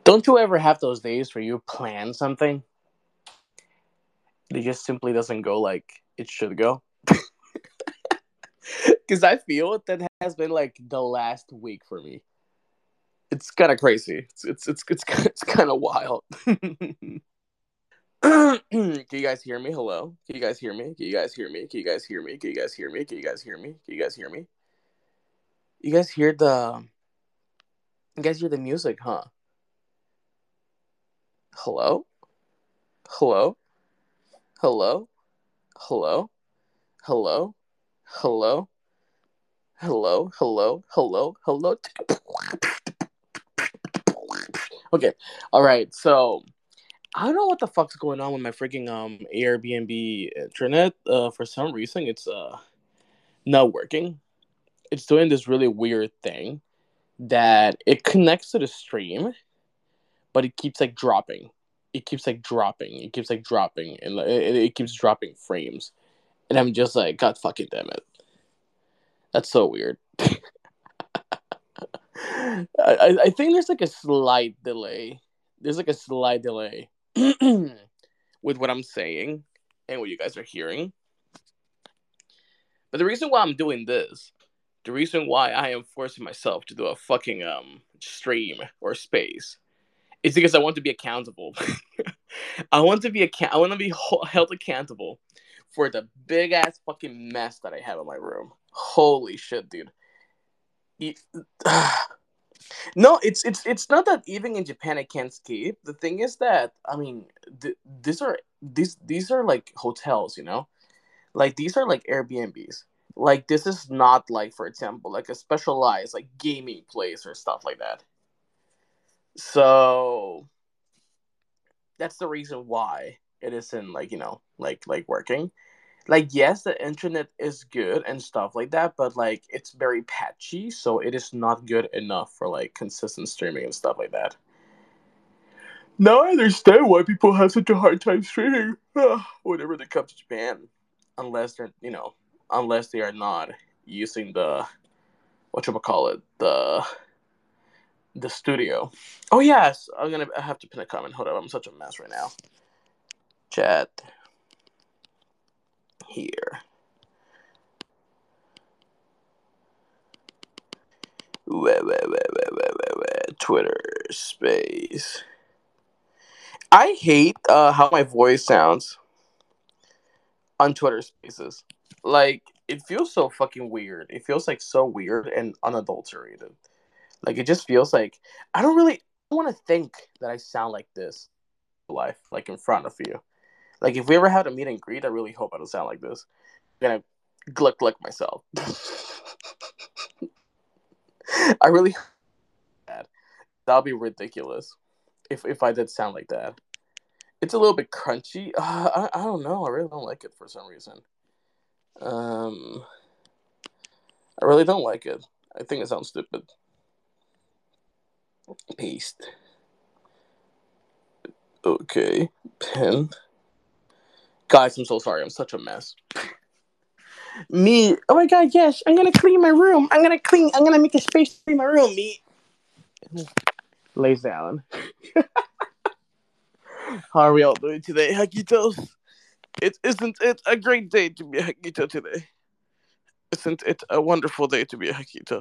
Don't you ever have those days where you plan something, it just simply doesn't go like it should go? Because I feel that has been like the last week for me. It's kind of crazy. It's kind of wild. Can you guys hear me? Hello? Can you guys hear me? Can you guys hear me? Can you guys hear me? Can you guys hear me? Can you guys hear me? Can you guys hear me? You guys hear the you guys hear the music, huh? Hello? Hello? Hello? Hello? Hello? Hello? Hello? Hello? Hello? Hello? Okay. All right. So I don't know what the fuck's going on with my freaking Airbnb internet. For some reason, it's not working. It's doing this really weird thing that it connects to the stream, but it keeps like dropping. It keeps like dropping. It keeps like dropping, and it keeps dropping frames. And I'm just like, God fucking damn it. That's so weird. I think there's like a slight delay. There's like a slight delay with what I'm saying and what you guys are hearing. But the reason why I'm doing this, the reason why I am forcing myself to do a fucking stream or space, is because I want to be accountable. I want to be held accountable for the big ass fucking mess that I have in my room. Holy shit, dude. It- No, it's not that even in Japan I can't escape. The thing is that I mean, these are like hotels, you know, like these are like Airbnbs. Like this is not like, for example, like a specialized like gaming place or stuff like that. So that's the reason why it isn't like, you know, like working. Like yes, the internet is good and stuff like that, but like it's very patchy, so it is not good enough for like consistent streaming and stuff like that. Now I understand why people have such a hard time streaming whenever they come to Japan, unless they're, you know, unless they are not using the what you call it, the studio. Oh yes, I have to pin a comment. Hold up, I'm such a mess right now. Chat here. Twitter space. I hate how my voice sounds on Twitter Spaces. Like it feels so fucking weird. It feels like so weird and unadulterated. Like it just feels like I don't really want to think that I sound like this life, like in front of you. Like if we ever had a meet and greet, I really hope I don't sound like this. I'm gonna gluck myself. I really that that'll be ridiculous if I did sound like that. It's a little bit crunchy. I don't know. I really don't like it for some reason. Um, I really don't like it. I think it sounds stupid. Paste. Okay. Pen. Guys, I'm so sorry. I'm such a mess. Me. Oh my god, yes. I'm gonna clean my room. I'm gonna make a space to clean my room. Me. Lays down. How are we all doing today, Hakitos? Isn't it a great day to be a Hakito today? Isn't it a wonderful day to be a Hakito?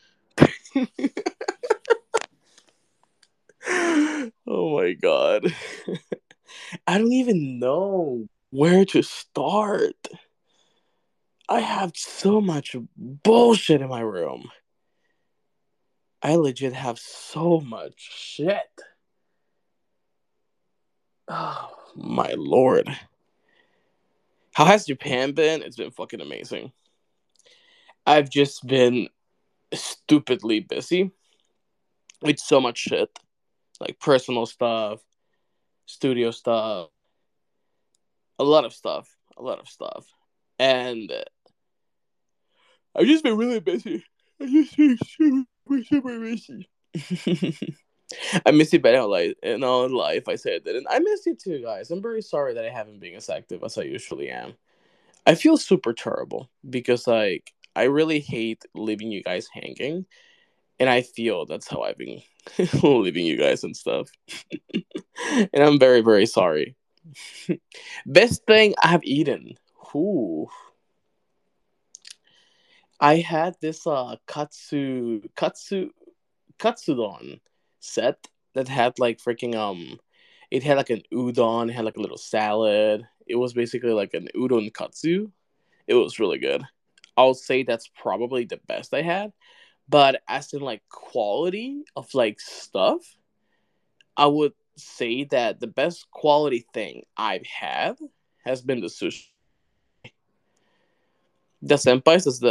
Oh my god. I don't even know where to start. I have so much bullshit in my room. I legit have so much shit. Oh my lord. How has Japan been? It's been fucking amazing. I've just been stupidly busy with so much shit. Like personal stuff, studio stuff, a lot of stuff. A lot of stuff. And I've just been really busy. I've just been super busy. I miss you better in all life. I said that, and I miss you too, guys. I'm very sorry that I haven't been as active as I usually am. I feel super terrible because like I really hate leaving you guys hanging, and I feel that's how I've been. leaving you guys and stuff. And I'm very, very sorry. Best thing I've eaten. Ooh. I had this katsudon set that had like freaking it had like an udon, it had like a little salad. It was basically like an udon katsu. It was really good. I'll say that's probably the best I had. But as in like quality of like stuff, I would say that the best quality thing I've had has been the sushi. The senpais is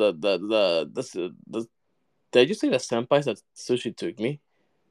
the did you say the senpais that sushi took me?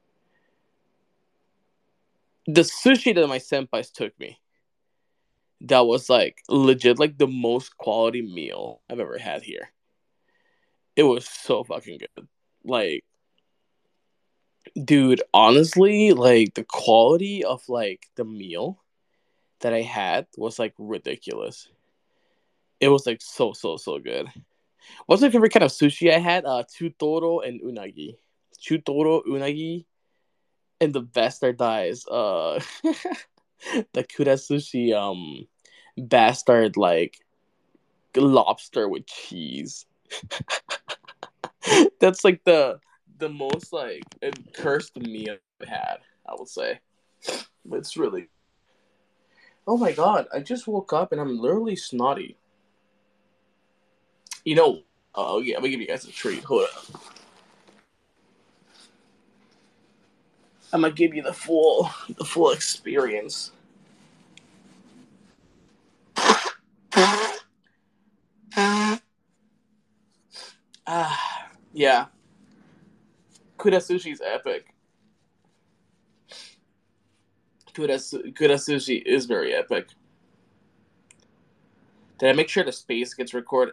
The sushi that my senpais took me. That was like legit like the most quality meal I've ever had here. It was so fucking good. Like, dude, honestly, like the quality of like the meal that I had was like ridiculous. It was like so good. What's my favorite kind of sushi I had? Chutoro and unagi. Chutoro, unagi, and the bastardize. The Kura sushi bastard like lobster with cheese. That's like the most like cursed meal I've had, I would say. It's really. Oh my god! I just woke up and I'm literally snotty. You know. Oh yeah, I'm gonna give you guys a treat. Hold up. I'm gonna give you the full experience. Yeah. Kuda sushi is epic. Kuda sushi is very epic. Did I make sure the space gets recorded?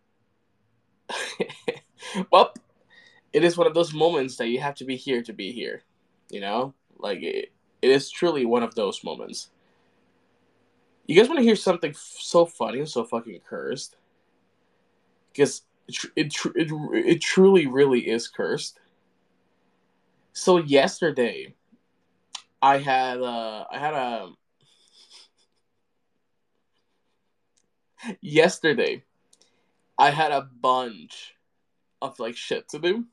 Well, it is one of those moments that you have to be here to be here. You know, like it is truly one of those moments. You guys want to hear something so funny and so fucking cursed? Because it truly really is cursed. So yesterday, I had a yesterday I had a bunch of like shit to do,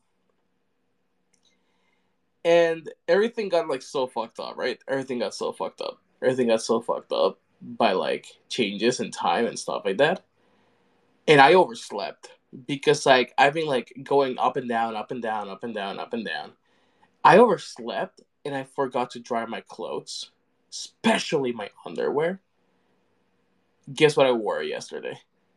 and everything got like so fucked up, right? Everything got so fucked up. Everything got so fucked up by like changes in time and stuff like that. And I overslept because like I've been like going up and down, up and down, up and down, up and down. I overslept and I forgot to dry my clothes, especially my underwear. Guess what I wore yesterday?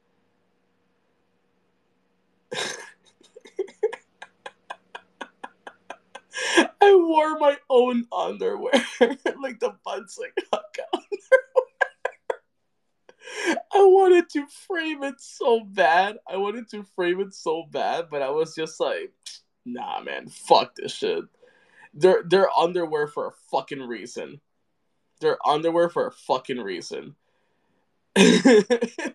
I wore my own underwear, like the Bunsing Haka. I wanted to frame it so bad. I wanted to frame it so bad, but I was just like, nah, man, fuck this shit. They're underwear for a fucking reason. They're underwear for a fucking reason. And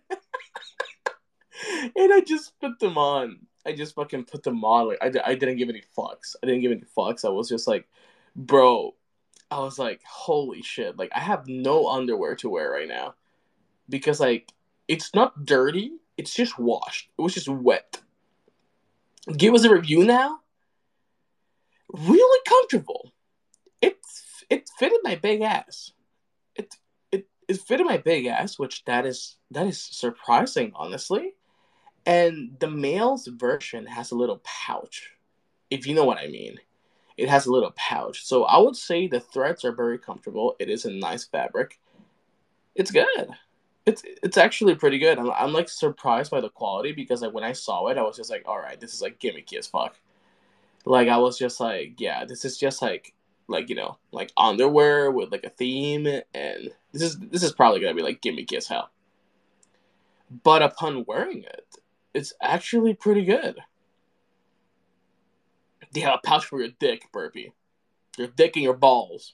I just put them on. I just fucking put them on. Like I didn't give any fucks. I didn't give any fucks. I was just like, bro. I was like, holy shit. Like I have no underwear to wear right now because like it's not dirty. It's just washed. It was just wet. Give us a review now. Really comfortable. It fitted my big ass. It it fitted my big ass, which that is surprising, honestly. And the male's version has a little pouch, if you know what I mean. It has a little pouch. So I would say the threads are very comfortable. It is a nice fabric. It's good. It's actually pretty good. I'm like surprised by the quality because like when I saw it, I was just like, all right, this is like gimmicky as fuck. Like I was just like, yeah, this is just like like underwear with like a theme, and this is probably gonna be like gimmicky as hell. But upon wearing it, it's actually pretty good. They have a pouch for your dick, Burpee. Your dick and your balls.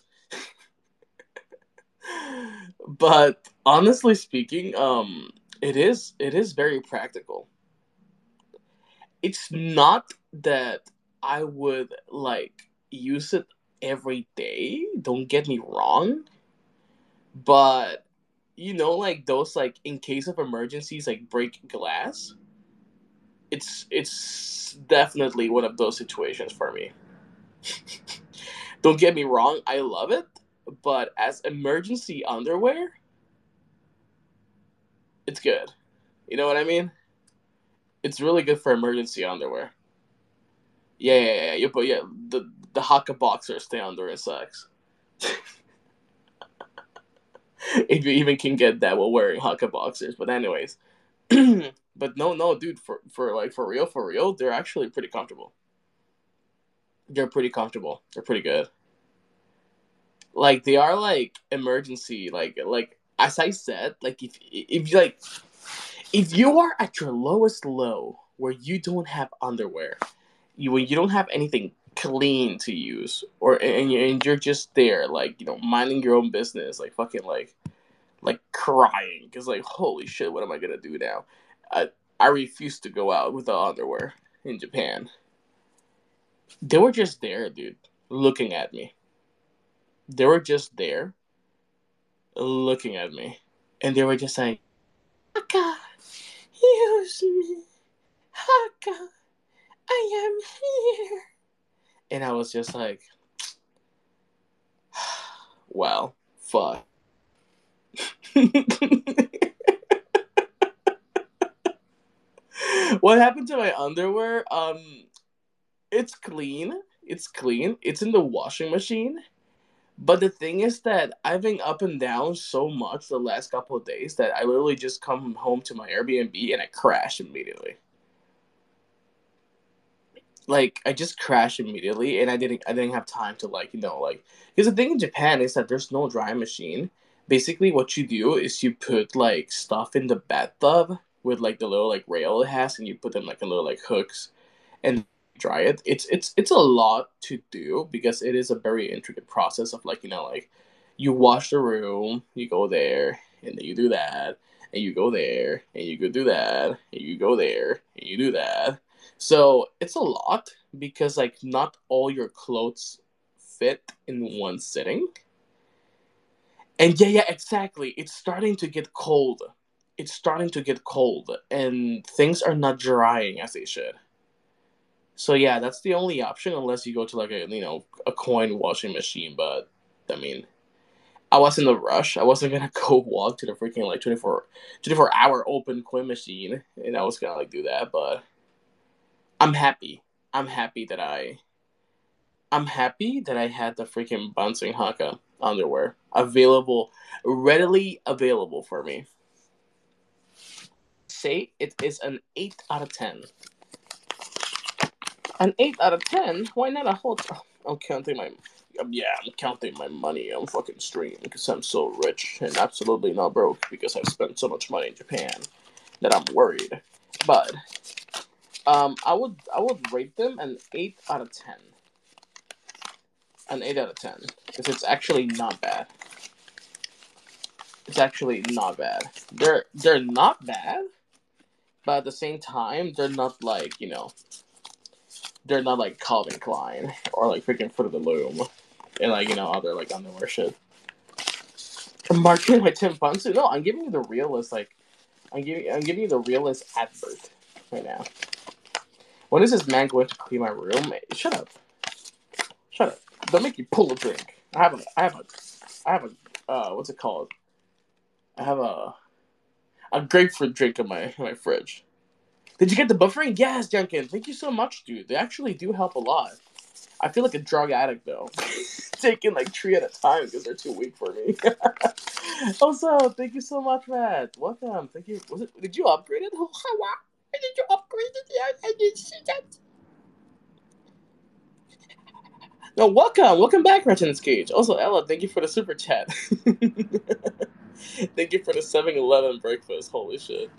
But honestly speaking, it is very practical. It's not that I would like use it every day. Don't get me wrong, but like those like in case of emergencies, like break glass. It's definitely one of those situations for me. Don't get me wrong, I love it, but as emergency underwear, it's good. You know what I mean? It's really good for emergency underwear. Yeah. You put the Haka boxers stay under in sex. If you even can get that while wearing Haka boxers. But anyways, but no, dude, for real, they're actually pretty comfortable. They're pretty comfortable. They're pretty good. Like they are like emergency, like as I said, like if you like if you are at your lowest low where you don't have underwear, when you don't have anything clean to use, or and you're just there, like minding your own business, like fucking like crying because like holy shit, what am I gonna do now? I refuse to go out without underwear in Japan. They were just there, dude, looking at me. They were just there looking at me, and they were just saying, "Haka, use me, Haka, I am here." And I was just like, "Well, fuck." What happened to my underwear? It's clean. It's clean. It's in the washing machine. But the thing is that I've been up and down so much the last couple of days that I literally just come home to my Airbnb and I crash immediately. Like I just crashed immediately, and I didn't have time to like because the thing in Japan is that there's no dry machine. Basically, what you do is you put like stuff in the bathtub with like the little like rail it has, and you put them like in little like hooks and dry it. It's a lot to do because it is a very intricate process of like you wash the room, you go there, and then you do that, and you go there, and you go do that, and you go there, and you do that. So it's a lot because like not all your clothes fit in one sitting. And yeah, exactly. It's starting to get cold. It's starting to get cold, and things are not drying as they should. So yeah, that's the only option unless you go to like a coin washing machine. But I mean, I was in a rush. I wasn't gonna go walk to the freaking like 24 hour open coin machine, and I was gonna like do that. But I'm happy. I'm happy that I. I'm happy that I had the freaking bouncing haka underwear available, readily available for me. Say it is an 8 out of 10. An 8 out of 10? Why not a whole? I'm counting my. Yeah, I'm counting my money on fucking stream because I'm so rich and absolutely not broke because I've spent so much money in Japan that I'm worried. But I would rate them an 8 out of 10. An 8 out of 10 because it's actually not bad. It's actually not bad. They're not bad, but at the same time, they're not like they're not like Calvin Klein or like freaking Fruit of the Loom and like other like underwear shit. I'm marketing my Tim Bunsu. No, I'm giving you the realist I'm giving you the realist advert right now. When is this man going to clean my room? Shut up. Shut up. Don't make you pull a drink. I have a what's it called? I have a grapefruit drink in my fridge. Did you get the buffering? Yes, Junkin. Thank you so much, dude. They actually do help a lot. I feel like a drug addict though, taking like 3 at a time because they're too weak for me. Also, thank you so much, Matt. Welcome. Thank you. Did you upgrade it? Oh, wow. Did you upgrade it? Yeah, I did see that. No, welcome back, Retin's Cage. Also, Ella, thank you for the super chat. Thank you for the 7-Eleven breakfast. Holy shit.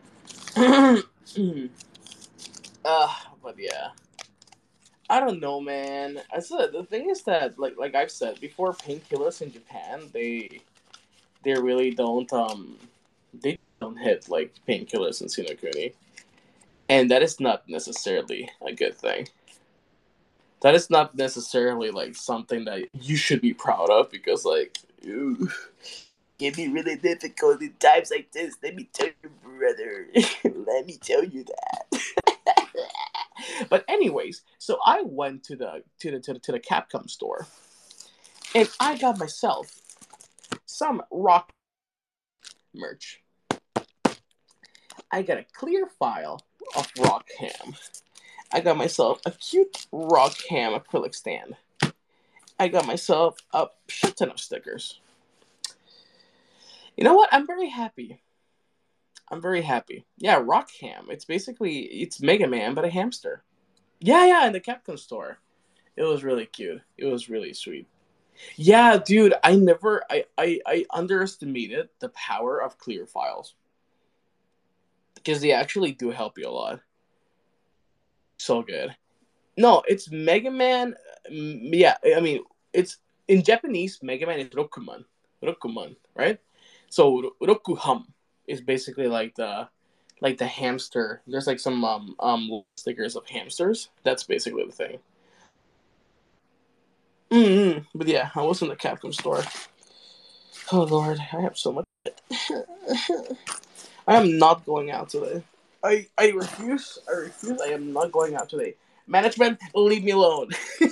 But yeah. I don't know, man. I said the thing is that like I've said before, painkillers in Japan they really don't hit like painkillers in Sinokuni, and that is not necessarily a good thing. that is not necessarily like something that you should be proud of because like it can be really difficult in times like this. Let me tell you, brother. Let me tell you that. But anyways, so I went to the Capcom store and I got myself some rock merch. I got a clear file of rock ham. I got myself a cute rock ham acrylic stand. I got myself a shit ton of stickers. You know what? I'm very happy. I'm very happy. Yeah, rock ham. It's Mega Man, but a hamster. Yeah, in the Capcom store. It was really cute. It was really sweet. Yeah, dude, I underestimated the power of clear files because they actually do help you a lot. So good. No, it's Mega Man. Yeah, I mean, it's in Japanese. Mega Man is Rokuman, Rokuman, right? So Rokuham is basically like the hamster. There's like some stickers of hamsters. That's basically the thing. But yeah, I was in the Capcom store. Oh Lord, I have so much. I am not going out today. I refuse. I refuse. I am not going out today. Management, leave me alone.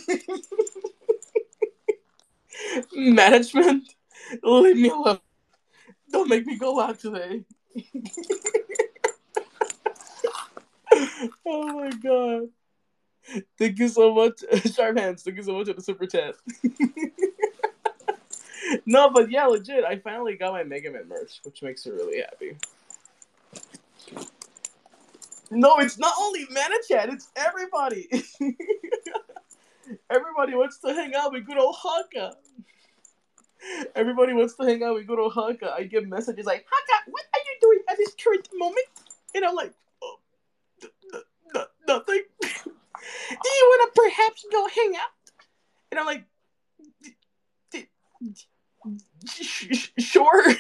Management, leave me alone. Don't make me go out today. Oh my god. Thank you so much. Sharp hands, thank you so much for the super chat. No, but yeah, legit, I finally got my Mega Man merch, which makes me really happy. No, it's not only Manachat, it's everybody. Everybody wants to hang out with good old Haka. Everybody wants to hang out with good old Haka. I get messages like, Haka, what are you doing at this current moment? And I'm like, oh, nothing. Do you want to perhaps go hang out? And I'm like, sure.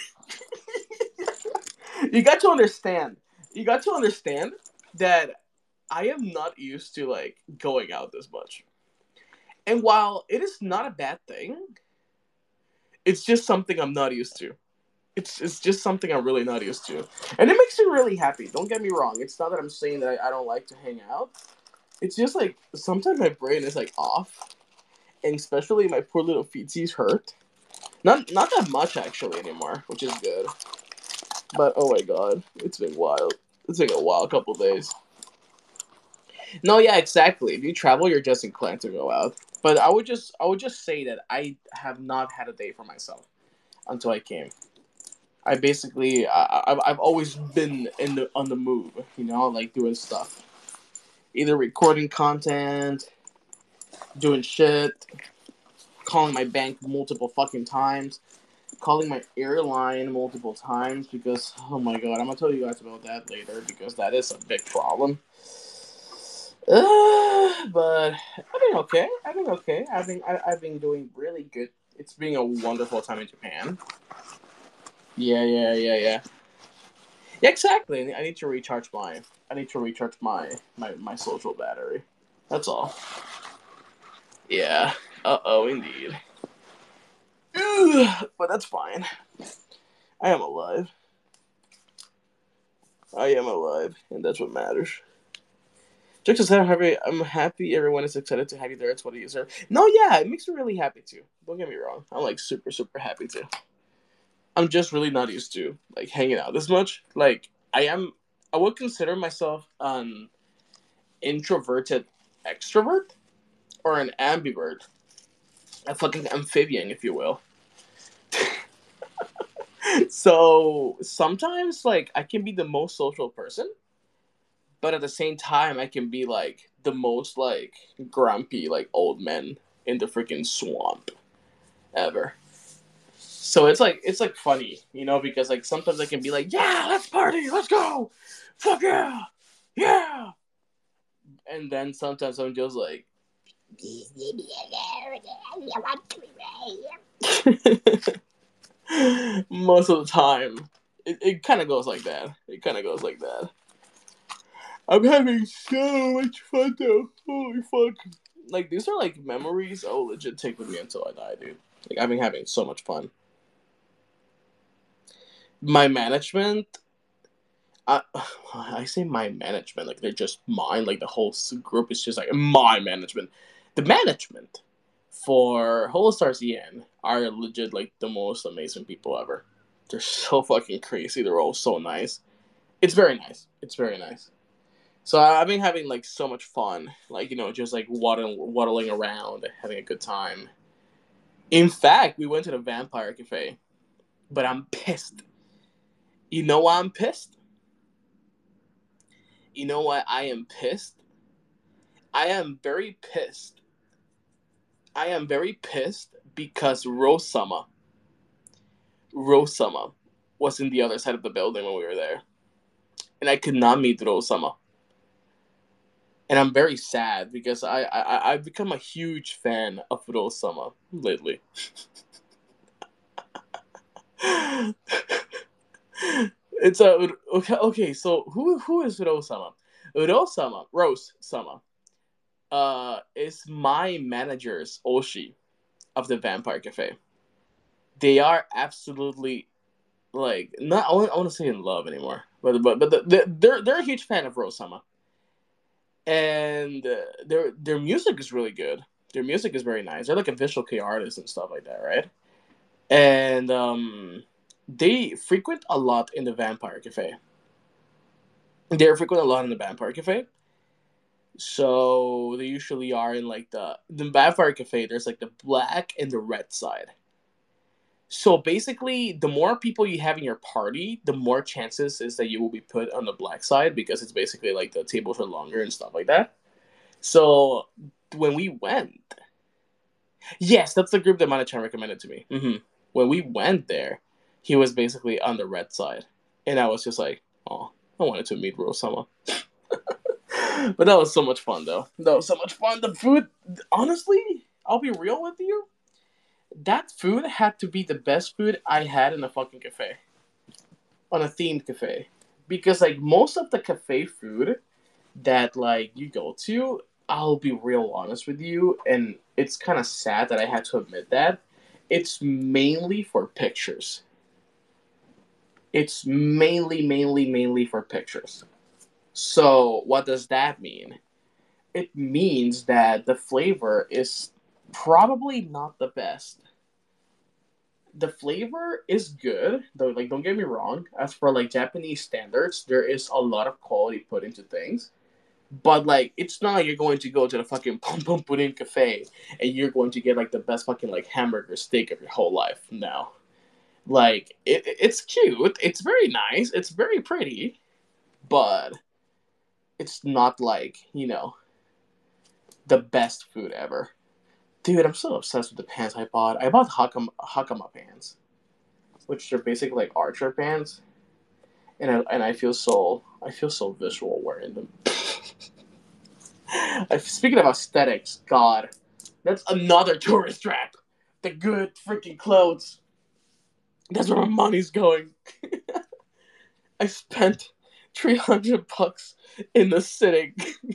You got to understand. You got to understand that I am not used to like going out this much. And while it is not a bad thing, it's just something I'm not used to. It's just something I'm really not used to. And it makes me really happy. Don't get me wrong. It's not that I'm saying that I don't like to hang out. It's just like sometimes my brain is like off. And especially my poor little feetsies hurt. Not that much actually anymore, which is good. But oh my god, it's been wild. It's been a wild couple days. No, yeah, exactly. If you travel, you're just inclined to go out. But I would just say that I have not had a day for myself until I came. I basically I've always been on the move, you know, like doing stuff, either recording content, doing shit, calling my bank multiple fucking times, calling my airline multiple times because oh my god, I'm gonna tell you guys about that later because that is a big problem. But I've been okay. I've been okay. I've been doing really good. It's been a wonderful time in Japan. Yeah. Yeah, exactly. I need to recharge my social battery. That's all. Yeah. Indeed. But that's fine. I am alive. And that's what matters. Jackson said, I'm happy everyone is excited to have you there. It's what it is. No, yeah, it makes me really happy too. Don't get me wrong. I'm like super, super happy too. I'm just really not used to like hanging out this much. Like I would consider myself an introverted extrovert or an ambivert, a fucking amphibian, if you will. So sometimes like I can be the most social person, but at the same time I can be like the most like grumpy like old man in the freaking swamp ever. So it's like funny, you know, because like sometimes I can be like, yeah, let's party, let's go, fuck yeah, yeah, and then sometimes I'm just like, most of the time, it kind of goes like that. It kind of goes like that. I'm having so much fun though. Holy fuck! like these are like memories I will legit take with me until I die, dude. Like I've been having so much fun. My management, I I say my management like they're just mine. Like the whole group is just like my management. The management for Holostars EN are legit like the most amazing people ever. They're so fucking crazy. They're all so nice. It's very nice. It's very nice. So I've been having like so much fun, like just like waddling around, having a good time. In fact, we went to the Vampire Cafe, but I'm pissed. You know why I'm pissed? You know why I am pissed? I am very pissed. I am very pissed because Rosama was in the other side of the building when we were there, and I could not meet Rosama. And I'm very sad because I've become a huge fan of Rosama lately. It's a okay. So who is Rosama? Rose Sama, is my manager's Oshi of the Vampire Cafe. They are absolutely like not. I want to say in love anymore, but they're a huge fan of Rose Sama, and their music is really good. Their music is very nice. They're like a visual kei artist and stuff like that, right? And they frequent a lot in the Vampire Cafe. They're frequent a lot in the Vampire Cafe. So they usually are in like the Vampire Cafe. There's like the black and the red side. So basically, the more people you have in your party, the more chances is that you will be put on the black side because it's basically like the tables are longer and stuff like that. So when we went, yes, that's the group that Mana-chan recommended to me. When we went there, he was basically on the red side, and I was just like, oh, I wanted to meet Rosama. But that was so much fun, though. That was so much fun. The food, honestly, I'll be real with you. That food had to be the best food I had in a fucking cafe, on a themed cafe, because like most of the cafe food that like you go to, I'll be real honest with you, and it's kind of sad that I had to admit that it's mainly for pictures. It's mainly for pictures. So what does that mean? It means that the flavor is probably not the best. The flavor is good, though. Like, don't get me wrong. As for like Japanese standards, there is a lot of quality put into things. But like, it's not like you're going to go to the fucking Pum Pum Pudding Cafe and you're going to get like the best fucking like hamburger steak of your whole life. No, like it's cute. It's very nice. It's very pretty, but it's not like the best food ever. Dude, I'm so obsessed with the pants I bought. I bought Hakama pants, which are basically like archer pants, and I feel so visual wearing them. Speaking of aesthetics, God, that's another tourist trap. The good freaking clothes. That's where my money's going. I spent $300 in the sitting.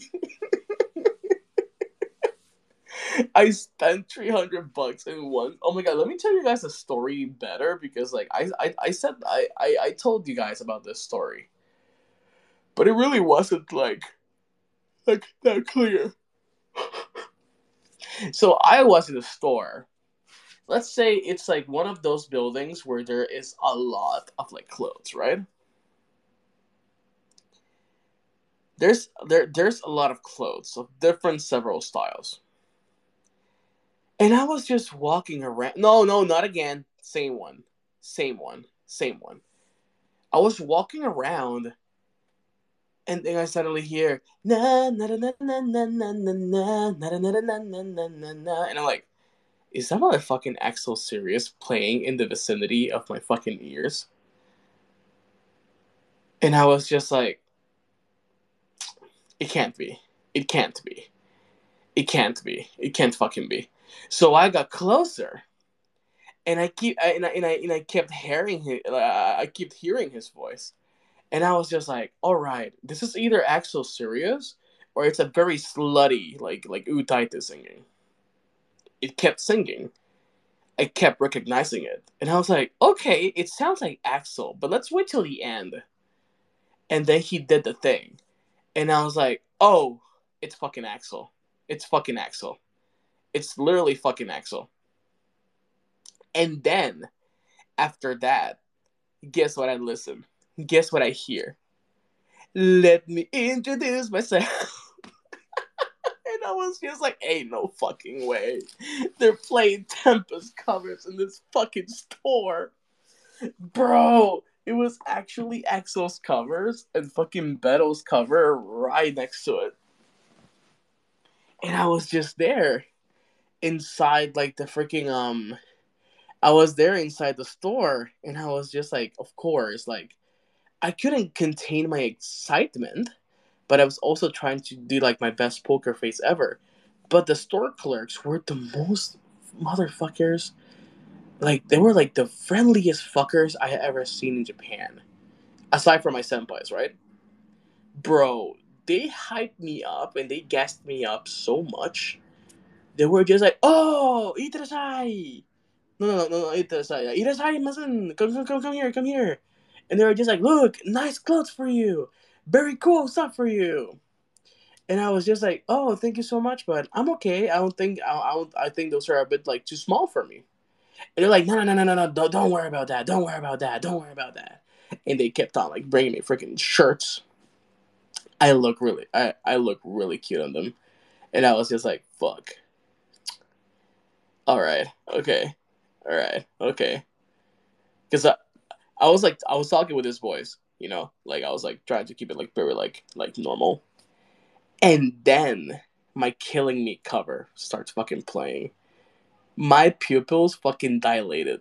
I spent $300 in one. Oh my god! Let me tell you guys a story better because like I said I told you guys about this story, but it really wasn't like that clear. So I was in a store. Let's say it's like one of those buildings where there is a lot of like clothes, right? There's a lot of clothes of different several styles. And I was just walking around. No, no, not again. Same one. Same one. Same one. I was walking around and then I suddenly hear na na na na na na na na na na na na na na na, and I'm like, is that motherfucking Axel Sirius playing in the vicinity of my fucking ears? And I was just like, it can't be. It can't be. It can't be. It can't fucking be. So I got closer, and I kept hearing I kept hearing his voice, and I was just like, all right, this is either Axel Sirius or it's a very slutty like Utaite singing. It kept singing. I kept recognizing it, and I was like, okay, it sounds like Axel, but let's wait till the end. And then he did the thing, and I was like, oh, it's fucking Axel. It's fucking Axel. It's literally fucking Axel. And then after that, guess what I listen? Guess what I hear? Let me introduce myself. And I was just like, ain't no fucking way. They're playing Tempest covers in this fucking store. Bro, it was actually Axel's covers and fucking Beto's cover right next to it. And I was just there inside like the freaking I was there inside the store and I was just like, of course, like I couldn't contain my excitement, but I was also trying to do like my best poker face ever. But the store clerks were the most motherfuckers. Like they were like the friendliest fuckers I had ever seen in Japan. Aside from my senpais, right? Bro, they hyped me up and they gassed me up so much. They were just like, "Oh, itarasai." No, itarasai. Itarasai, masen. Come here, come here. And they were just like, "Look, nice clothes for you. Very cool stuff for you." And I was just like, "Oh, thank you so much, but I'm okay. I think those are a bit like too small for me." And they're like, no, don't worry about that. Don't worry about that. Don't worry about that. And they kept on like bringing me freaking shirts. I look really cute on them. And I was just like, fuck. All right, okay, all right, okay. Because I was talking with his voice, you know, like I was like trying to keep it like very like normal. And then my Killing Me cover starts fucking playing. My pupils fucking dilated.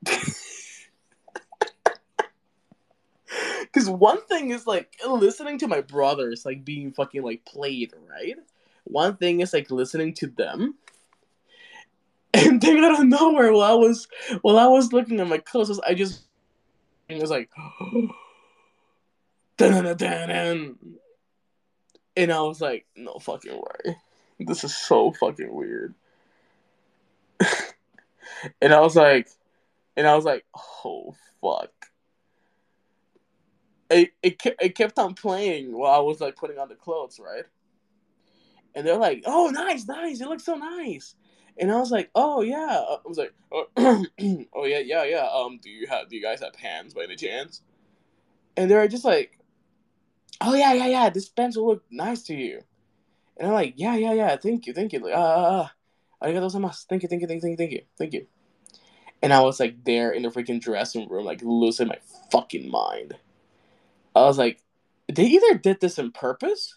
Because one thing is like listening to my brothers like being fucking like played, right? One thing is like listening to them, and then out of nowhere, while I was looking at my clothes, I just it was like, dun, and I was like, no fucking way, this is so fucking weird. And I was like, oh fuck. It kept on playing while I was like putting on the clothes, right? And they're like, "Oh, nice, it looks so nice." And I was like, "Oh yeah." I was like, "Oh yeah. Do you guys have pants by any chance?" And they're just like, "Oh yeah. This pants will look nice to you." And I'm like, "Yeah. Thank you. Like, arigatou gozaimasu. Thank you." And I was like there in the freaking dressing room, like losing my fucking mind. I was like, they either did this on purpose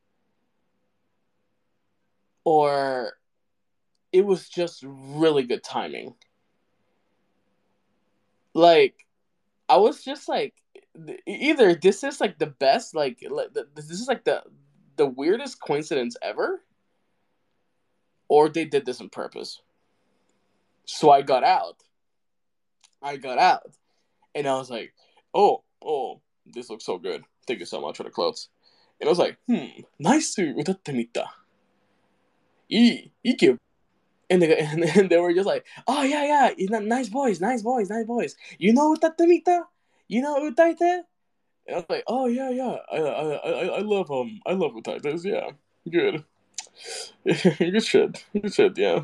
or it was just really good timing. Like I was just like, either this is like the best, this is like the weirdest coincidence ever, or they did this on purpose. So I got out. I got out, and I was like, oh, this looks so good. Thank you so much for the clothes. And I was like, nice to 歌ってみた。いいけど and they were just like, oh yeah, nice voice, nice voice. You know 歌ってみた? You know 歌えて? And I was like, oh yeah, I love Utaitas, yeah, good, good shit, yeah,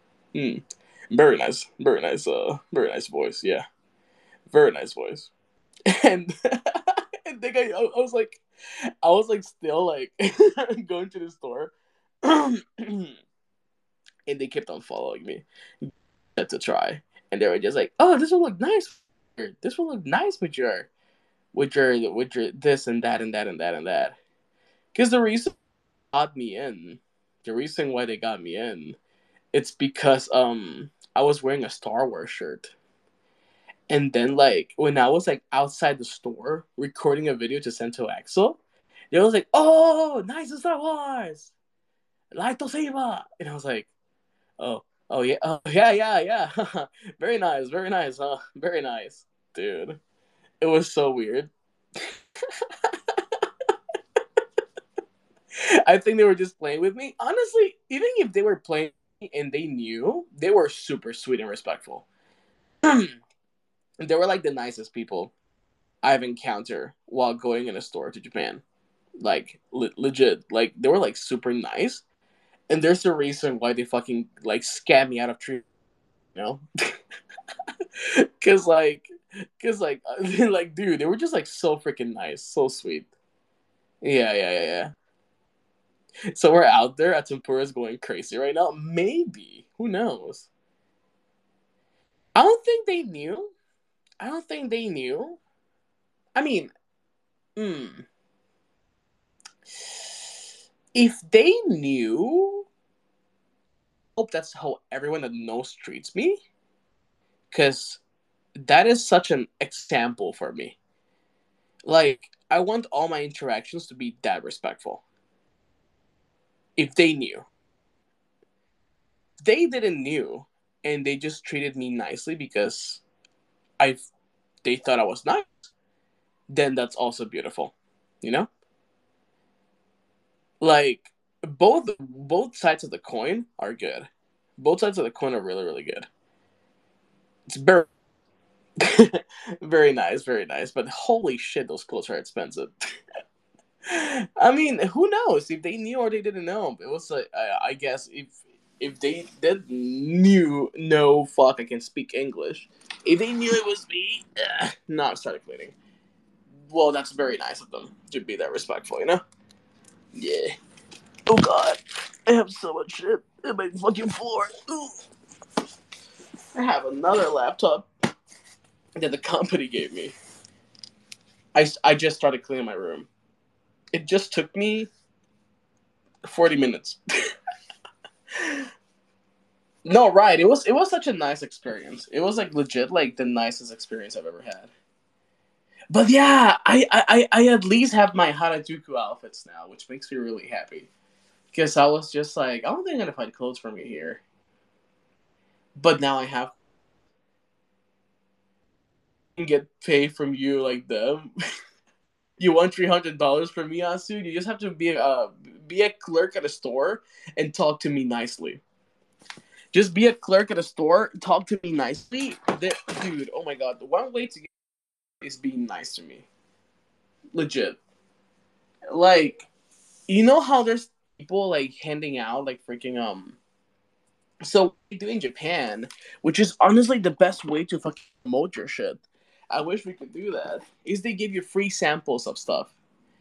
very nice voice, yeah, very nice voice, and and then I was like still like going to the store, and they kept on following me to try, and they were just like, oh, this will look nice, this will look nice with your this and that and that and that and that. Because got me in, the reason why they got me in, it's because I was wearing a Star Wars shirt, and then like when I was like outside the store recording a video to send to Axel, they was like, "Oh, nice Star Wars, lightsaber," and I was like, "Oh, yeah, very nice, huh? Very nice, dude." It was so weird. I think they were just playing with me. Honestly, even if they were playing and they knew, they were super sweet and respectful. They were like the nicest people I've encountered while going in a store to Japan. Like legit, like they were like super nice, and there's a reason why they fucking like scam me out of treat, you know? Cause like, cause like, like, dude, they were just like so freaking nice, so sweet. Yeah, yeah, yeah, yeah. So we're out there at Tempura's going crazy right now. Maybe, who knows? I don't think they knew. I don't think they knew. I mean, mm, if they knew, I hope that's how everyone that knows treats me. Because that is such an example for me. Like, I want all my interactions to be that respectful. If they knew, they didn't knew, and they just treated me nicely because I, they thought I was nice. Then that's also beautiful, you know. Like both sides of the coin are good. Both sides of the coin are really really good. It's very very nice, very nice. But holy shit, those clothes are expensive. I mean, who knows if they knew or they didn't know? It was like I guess if they did knew, no fuck, I can speak English. If they knew it was me, no, I started cleaning. Well, that's very nice of them to be that respectful, you know? Yeah. Oh god, I have so much shit in my fucking floor. Ooh. I have another laptop that the company gave me. I just started cleaning my room. It just took me 40 minutes. No, right. It was such a nice experience. It was like legit like the nicest experience I've ever had. But yeah, I at least have my Harajuku outfits now, which makes me really happy. Because I was just like, I don't think I'm gonna find clothes for me here. But now I have get paid from you like them. You want $300 from me, Asu? You just have to be a clerk at a store and talk to me nicely. Just be a clerk at a store, talk to me nicely. Dude, oh my god, the one way to get is being nice to me. Legit. Like, you know how there's people like handing out like freaking so what we do in Japan, which is honestly the best way to fucking promote your shit. I wish we could do that. Is they give you free samples of stuff.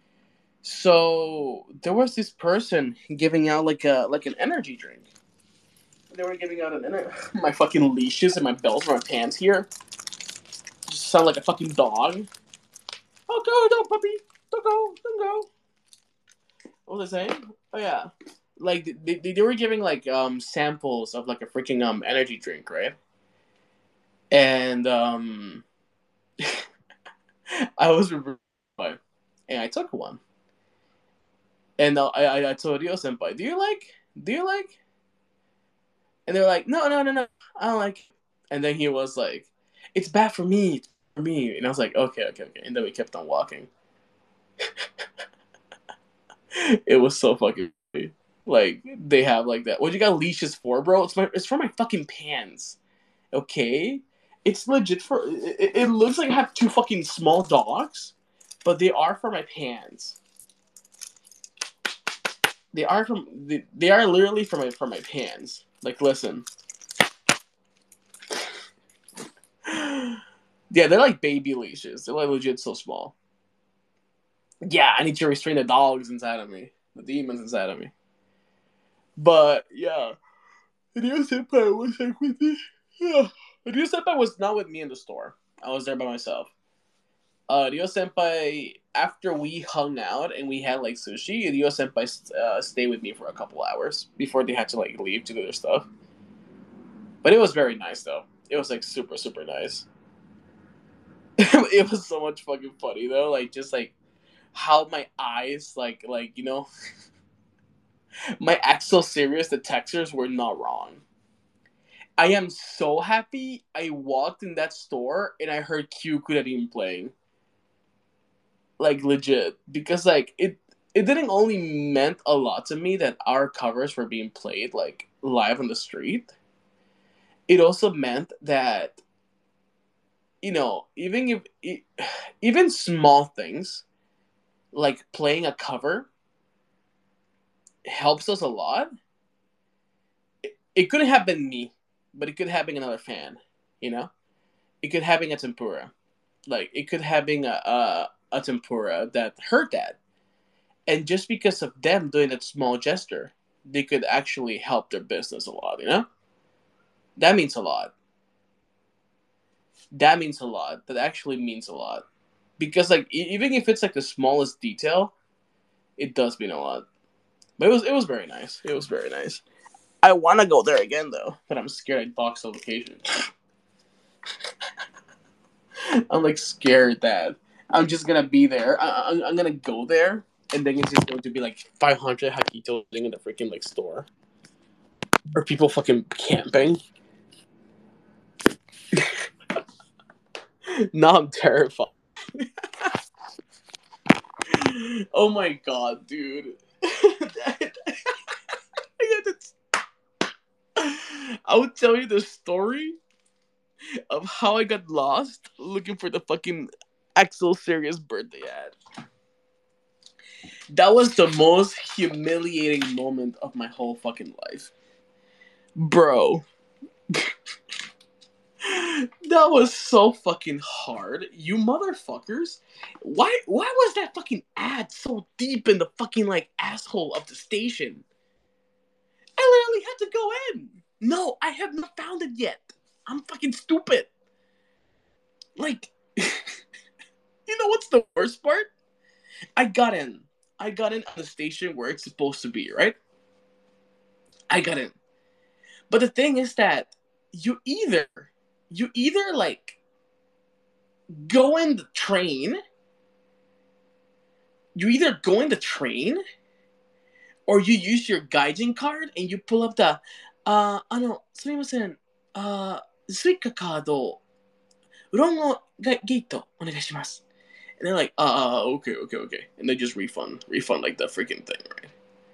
So there was this person giving out like an energy drink. They were giving out my fucking leashes and my belts and my pants here. Just sound like a fucking dog. Oh go, don't puppy, don't go, don't go. What was I saying? Oh yeah, like they were giving like samples of like a freaking energy drink, right? And I was and I took one. And I told Rio Senpai, do you like? And they were like, no, no, no, no, I don't like it. And then he was like, it's bad for me, it's for me. And I was like, okay, okay, okay. And then we kept on walking. It was so fucking funny. Like, they have like that. What you got leashes for, bro? It's for my fucking pants. Okay? It's legit for. It looks like I have two fucking small dogs, but they are for my pants. They are literally for my pants. Like, listen. Yeah, they're like baby leashes. They're like legit so small. Yeah, I need to restrain the dogs inside of me, the demons inside of me. But yeah, Ryo Senpai was like with me. Yeah, Ryo Senpai was not with me in the store. I was there by myself. Ryo Senpai, after we hung out and we had like sushi, Ryo Senpai stayed with me for a couple hours before they had to like leave to do their stuff. But it was very nice though. It was like super super nice. It was so much fucking funny though. Like just like how my eyes like you know my Axel serious the textures were not wrong. I am so happy I walked in that store and I heard Q Kudarin playing. Like legit. Because like it didn't only meant a lot to me that our covers were being played like live on the street. It also meant that, even small things like playing a cover helps us a lot. It couldn't have been me, but it could have been another fan. You know, it could have been a tempura. Like it could have been a tempura that heard that, and just because of them doing that small gesture, they could actually help their business a lot. That means a lot. That means a lot. That actually means a lot. Because like even if it's like the smallest detail, it does mean a lot. But it was very nice. It was very nice. I want to go there again though, but I'm scared I'd box the location. I'm like scared that I'm just gonna be there. I'm gonna go there, and then it's just going to be like 500 Hakitos in the freaking like store, or people fucking camping. Now I'm terrified. Oh my god, dude. I would tell you the story of how I got lost looking for the fucking Axel Serious birthday ad. That was the most humiliating moment of my whole fucking life. Bro. That was so fucking hard. You motherfuckers. Why was that fucking ad so deep in the fucking like asshole of the station? I literally had to go in. No, I have not found it yet. I'm fucking stupid. Like, you know what's the worst part? I got in. I got in on the station where it's supposed to be, right? I got in. But the thing is that you either like go in the train, you either go in the train or you use your gaijin card and you pull up the スイカカードゲートお願いします. And they're like, okay, okay, okay. And they just refund like the freaking thing, right?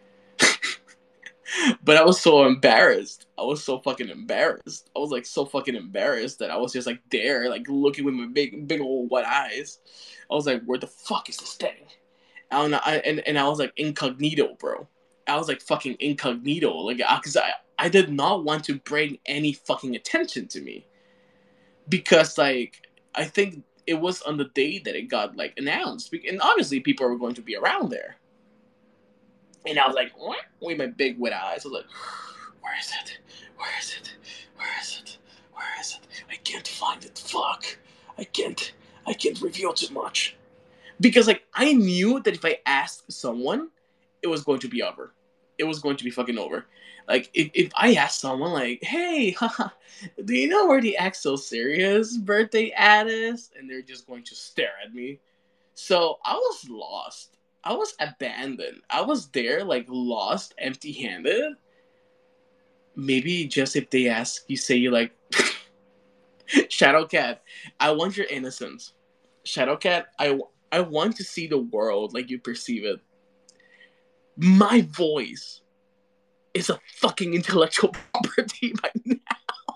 But I was so embarrassed. I was so fucking embarrassed. I was like so fucking embarrassed that I was just like there, like looking with my big old white eyes. I was like, where the fuck is this thing? And I was like incognito, bro. I was like fucking incognito, like because I did not want to bring any fucking attention to me, because like I think it was on the day that it got like announced, and obviously people were going to be around there. And I was like, what? With my big wet eyes, I was like, where is it? Where is it? Where is it? Where is it? I can't find it. Fuck. I can't reveal too much. Because like I knew that if I asked someone, it was going to be over. It was going to be fucking over. Like if I asked someone like, hey, haha, do you know where the Axel Serious birthday ad is? And they're just going to stare at me. So I was lost. I was abandoned. I was there like lost, empty handed. Maybe just if they ask you, say you like Shadowcat, I want your innocence. Shadowcat, I want to see the world like you perceive it. My voice is a fucking intellectual property by now.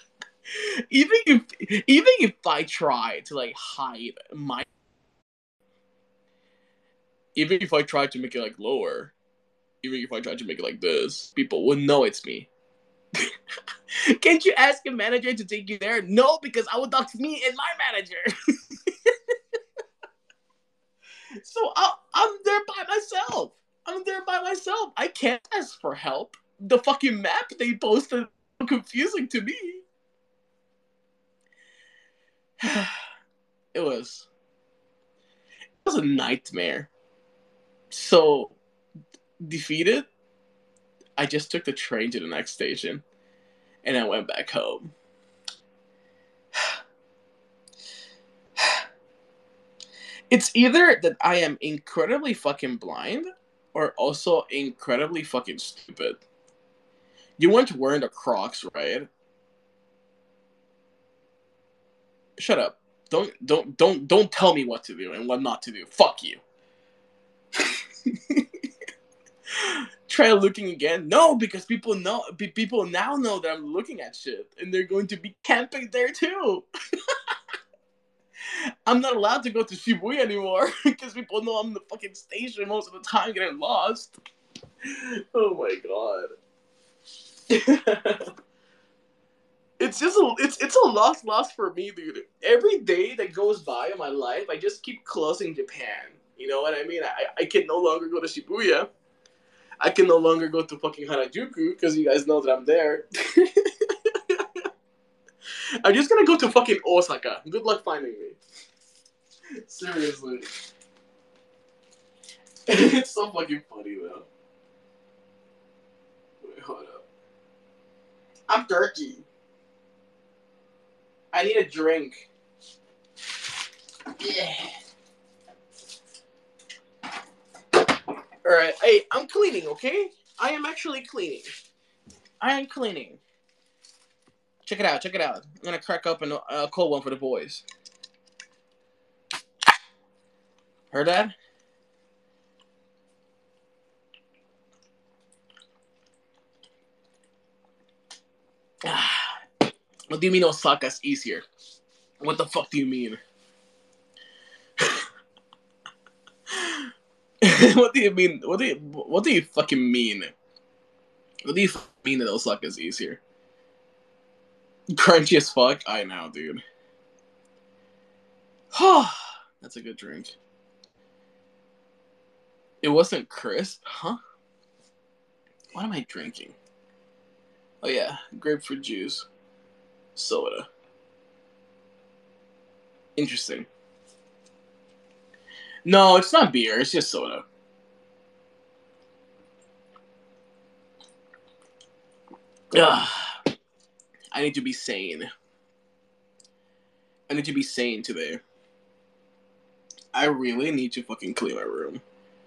even if I try to like hide my, even if I try to make it like lower, even if I try to make it like this, people will know it's me. Can't you ask a manager to take you there? No, because I would dox me and my manager. So I'm there by myself. I'm there by myself. I can't ask for help. The fucking map they posted was confusing to me. It was a nightmare. So defeated, I just took the train to the next station and I went back home. It's either that I am incredibly fucking blind or also incredibly fucking stupid. You weren't wearing the Crocs, right? Shut up. Don't tell me what to do and what not to do. Fuck you. Try looking again. No, because people know. People now know that I'm looking at shit, and they're going to be camping there too. I'm not allowed to go to Shibuya anymore because people know I'm in the fucking station most of the time, getting lost. Oh my god. It's a lost for me, dude. Every day that goes by in my life, I just keep closing Japan. You know what I mean? I can no longer go to Shibuya. I can no longer go to fucking Harajuku because you guys know that I'm there. I'm just gonna go to fucking Osaka. Good luck finding me. Seriously. It's so fucking funny though. Wait, hold up. I'm thirsty. I need a drink. Yeah. Alright, hey, I'm cleaning, okay? I am actually cleaning. I am cleaning. Check it out, check it out. I'm gonna crack open a cold one for the boys. Heard that? What do you mean Osaka's easier? What the fuck do you mean? What do you mean? What do you fucking mean? What do you mean that Osaka's easier? Crunchy as fuck? I know, dude. That's a good drink. It wasn't crisp? Huh? What am I drinking? Oh yeah, grapefruit juice. Soda. Interesting. No, it's not beer, it's just soda. Ugh. I need to be sane. I need to be sane today. I really need to fucking clean my room.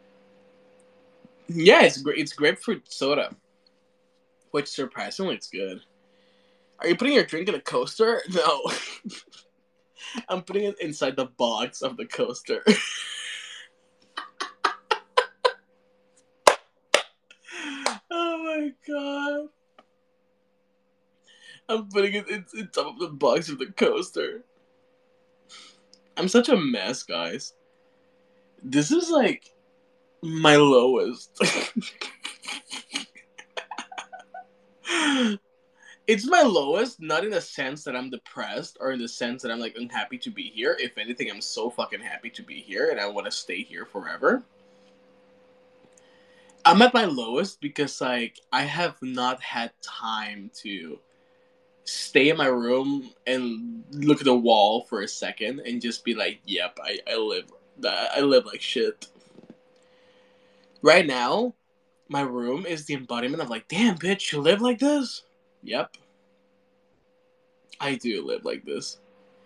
Yeah, it's grapefruit soda. Which surprisingly it's good. Are you putting your drink in a coaster? No. I'm putting it inside the box of the coaster. Oh my god. I'm putting it in top of the box of the coaster. I'm such a mess, guys. This is like my lowest. It's my lowest, not in the sense that I'm depressed or in the sense that I'm like unhappy to be here. If anything, I'm so fucking happy to be here and I want to stay here forever. I'm at my lowest because like I have not had time to stay in my room and look at the wall for a second and just be like, "Yep, I live like shit." Right now, my room is the embodiment of like, "Damn, bitch, you live like this?" Yep, I do live like this.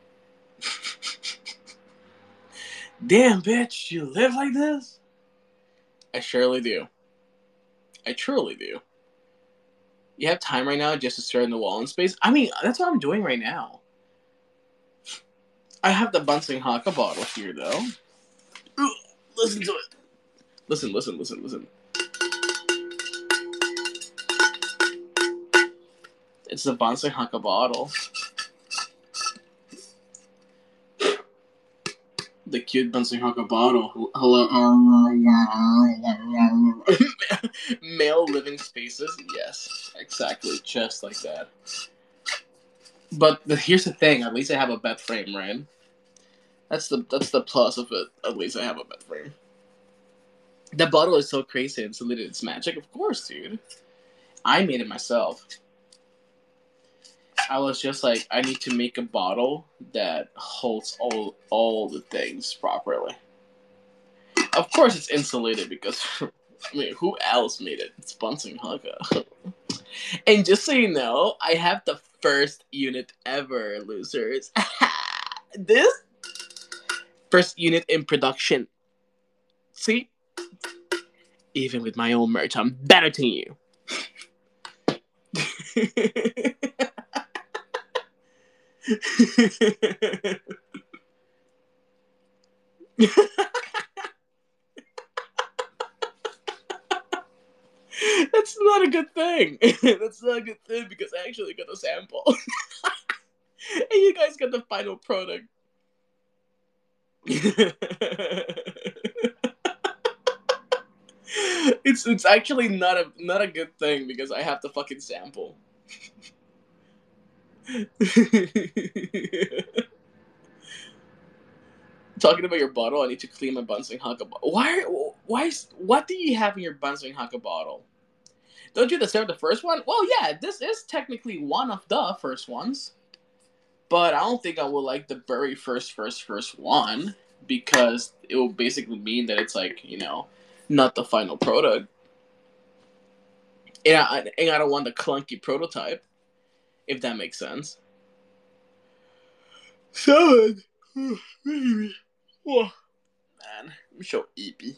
Damn, bitch, you live like this? I surely do. I truly do. You have time right now just to stare in the wall in space? I mean, that's what I'm doing right now. I have the Bunsen Haka bottle here, though. Ooh, listen to it. Listen, listen, listen, listen. It's the Bunsen Haka bottle. The cute Bunsen Haka bottle. Hello. Male living spaces? Yes, exactly. Just like that. But here's the thing. At least I have a bed frame, right? That's the plus of it. At least I have a bed frame. The bottle is so crazy and insulated. It's magic, of course, dude. I made it myself. I was just like, I need to make a bottle that holds all the things properly. Of course, it's insulated because I mean, who else made it? It's Bunsen Haka. And just so you know, I have the first unit ever, losers. This first unit in production. See, even with my own merch, I'm better than you. That's not a good thing. That's not a good thing because I actually got a sample. And you guys got the final product. It's actually not a good thing because I have the fucking sample. Talking about your bottle, I need to clean my Bunsen Haka bottle. What do you have in your Bunsen Haka bottle? Don't you deserve the first one? Well, yeah, this is technically one of the first ones. But I don't think I would like the very first one because it will basically mean that it's like, not the final product. And I don't want the clunky prototype, if that makes sense. So, oh, man, I'm so eepy.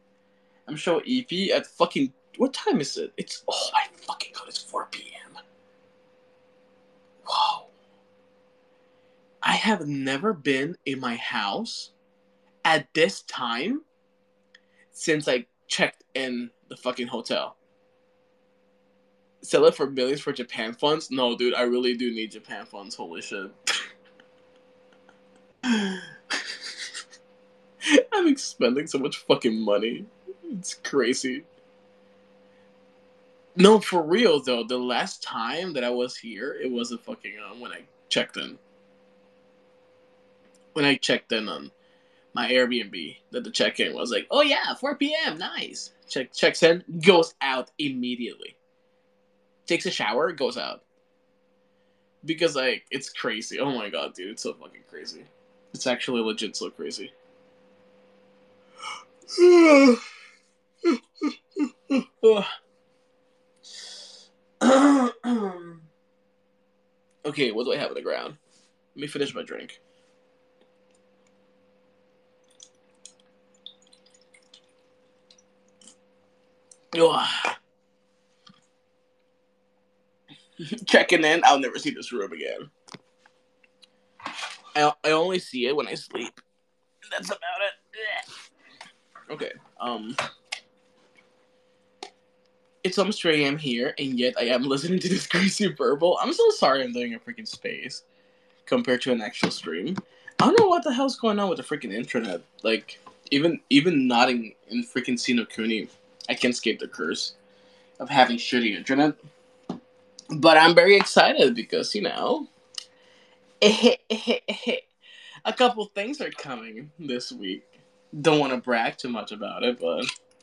At fucking, what time is it? Oh my fucking god, it's 4 p.m. Wow. I have never been in my house at this time since I checked in the fucking hotel. Sell it for millions for Japan funds? No, dude, I really do need Japan funds. Holy shit. I'm expending so much fucking money. It's crazy. No, for real though. The last time that I was here, it was a fucking when I checked in. When I checked in on my Airbnb, that the check-in was like, oh yeah, 4 p.m. Nice. Checks in, goes out immediately. Takes a shower, goes out. Because like it's crazy. Oh my god, dude, it's so fucking crazy. It's actually legit so crazy. Okay, what do I have on the ground? Let me finish my drink. Checking in, I'll never see this room again. I only see it when I sleep. That's about it. Okay, it's almost 3 a.m. here, and yet I am listening to this crazy verbal. I'm so sorry I'm doing a freaking space compared to an actual stream. I don't know what the hell's going on with the freaking internet. Like, even not in freaking Sinokuni, I can't escape the curse of having shitty internet. But I'm very excited because, a couple things are coming this week. Don't want to brag too much about it, but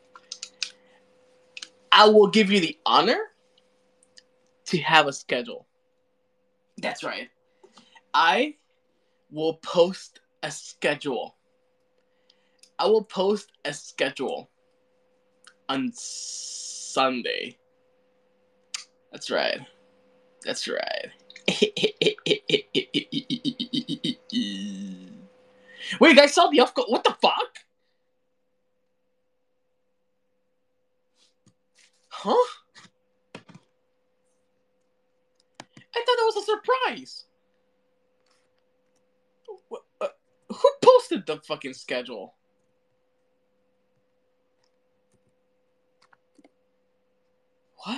I will give you the honor to have a schedule. That's right. I will post a schedule. I will post a schedule on Sunday. That's right. That's right. Wait, you guys saw the off-go? What the fuck? Huh? I thought that was a surprise. Who posted the fucking schedule? What?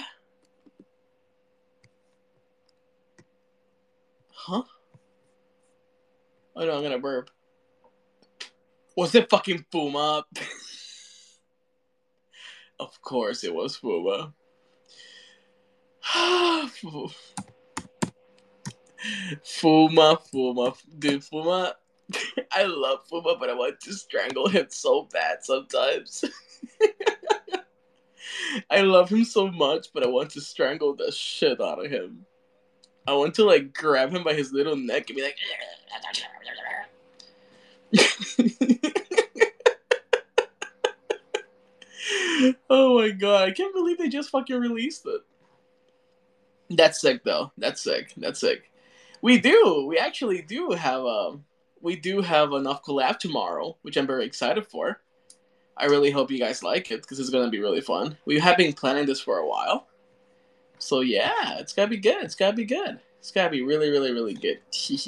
Huh? Oh no, I'm gonna burp. Was it fucking Fuma? Of course it was Fuma. Fuma. Dude, Fuma. I love Fuma, but I want to strangle him so bad sometimes. I love him so much, but I want to strangle the shit out of him. I want to, like, grab him by his little neck and be like... Oh my god, I can't believe they just fucking released it. That's sick, though. That's sick. We actually do have enough collab tomorrow, which I'm very excited for. I really hope you guys like it, because it's gonna be really fun. We have been planning this for a while. So yeah, it's gotta be good. It's gotta be really, really, really good.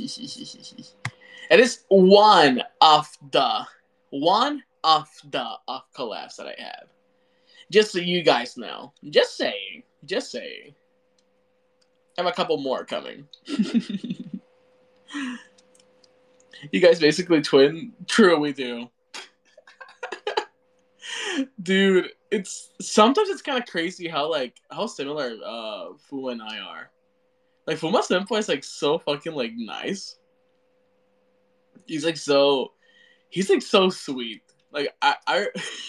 And it's one of the collabs that I have. Just so you guys know. Just saying. Just saying. I have a couple more coming. You guys basically twin? True, we do. Dude, it's sometimes it's kind of crazy how similar Fuma and I are. Like Fuma Senpai is like so fucking like nice. He's like so sweet. Like I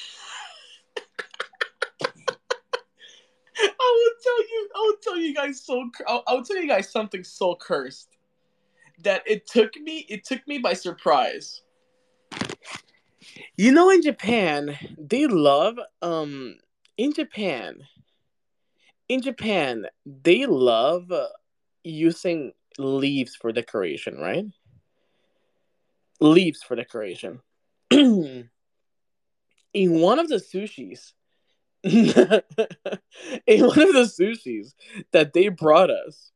I will tell you guys I will tell you guys something so cursed that it took me by surprise. You know, in Japan, they love in Japan in Japan they love using leaves for decoration, right? Leaves for decoration. In one of the sushis, in one of the sushis that they brought us,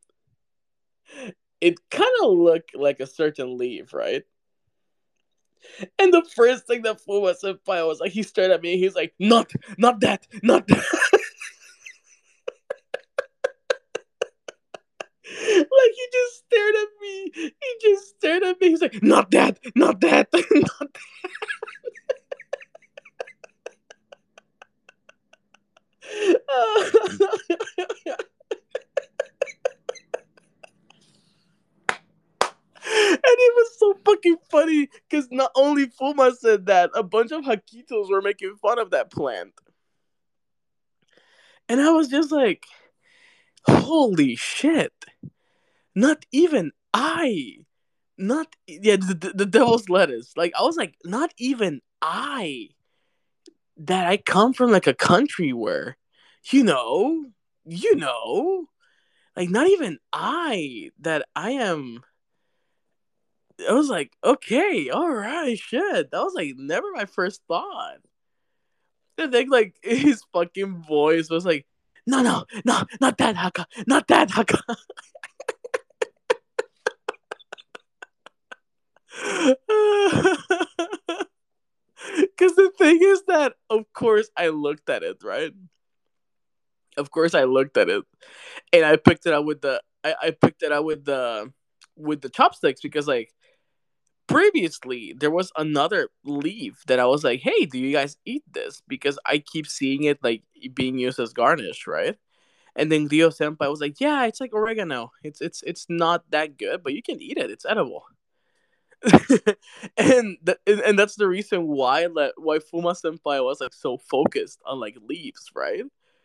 it kind of looked like a certain leaf, right? And the first thing that Fuma Senpai was like, he stared at me. He's like, not that, not that. Like he just stared at me. He just stared at me. He's like, not that, not that, not that. And it was so fucking funny because not only Fuma said that, a bunch of Hakitos were making fun of that plant. And I was just like, holy shit. Not even I. Not, yeah, the devil's lettuce. Like, I was like, not even I. That I come from like a country where, you know, you know, like, not even I. That I am. I was like, okay, all right, shit. That was like never my first thought. And then like his fucking voice was like, no, no, no, not that Haka, not that Haka. Because the thing is that, of course, I looked at it, right? Of course, I looked at it, and I picked it up with I picked it up with the chopsticks because like previously there was another leaf that I was like, hey, do you guys eat this? Because I keep seeing it like being used as garnish, right? And then Rio Senpai was like, yeah, it's like oregano. It's not that good, but you can eat it. It's edible. And that's the reason why Fuma Senpai was like so focused on like leaves, right?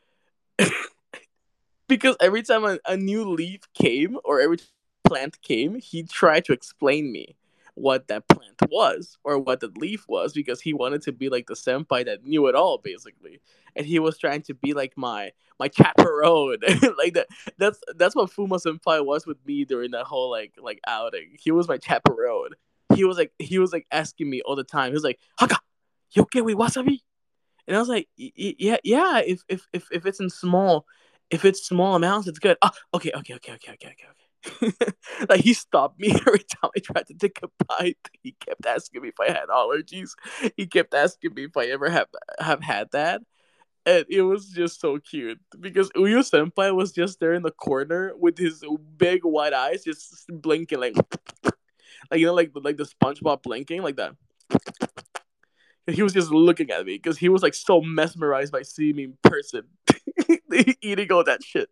Because every time a new leaf came or every plant came, he tried to explain me what that plant was or what that leaf was because he wanted to be like the senpai that knew it all basically. And he was trying to be like my chaperone. Like that's what Fuma Senpai was with me during that whole like outing. He was my chaperone. He was like asking me all the time. He was like, Haka, you okay with wasabi? And I was like, yeah, yeah. If it's in small, if it's small amounts, it's good. Oh, okay, okay, okay, okay, okay, okay, okay. Like he stopped me every time I tried to take a bite. He kept asking me if I had allergies. He kept asking me if I ever have had that. And it was just so cute because Uyu Senpai was just there in the corner with his big white eyes, just blinking like like the SpongeBob blinking like that. He was just looking at me because he was like so mesmerized by seeing me in person eating all that shit.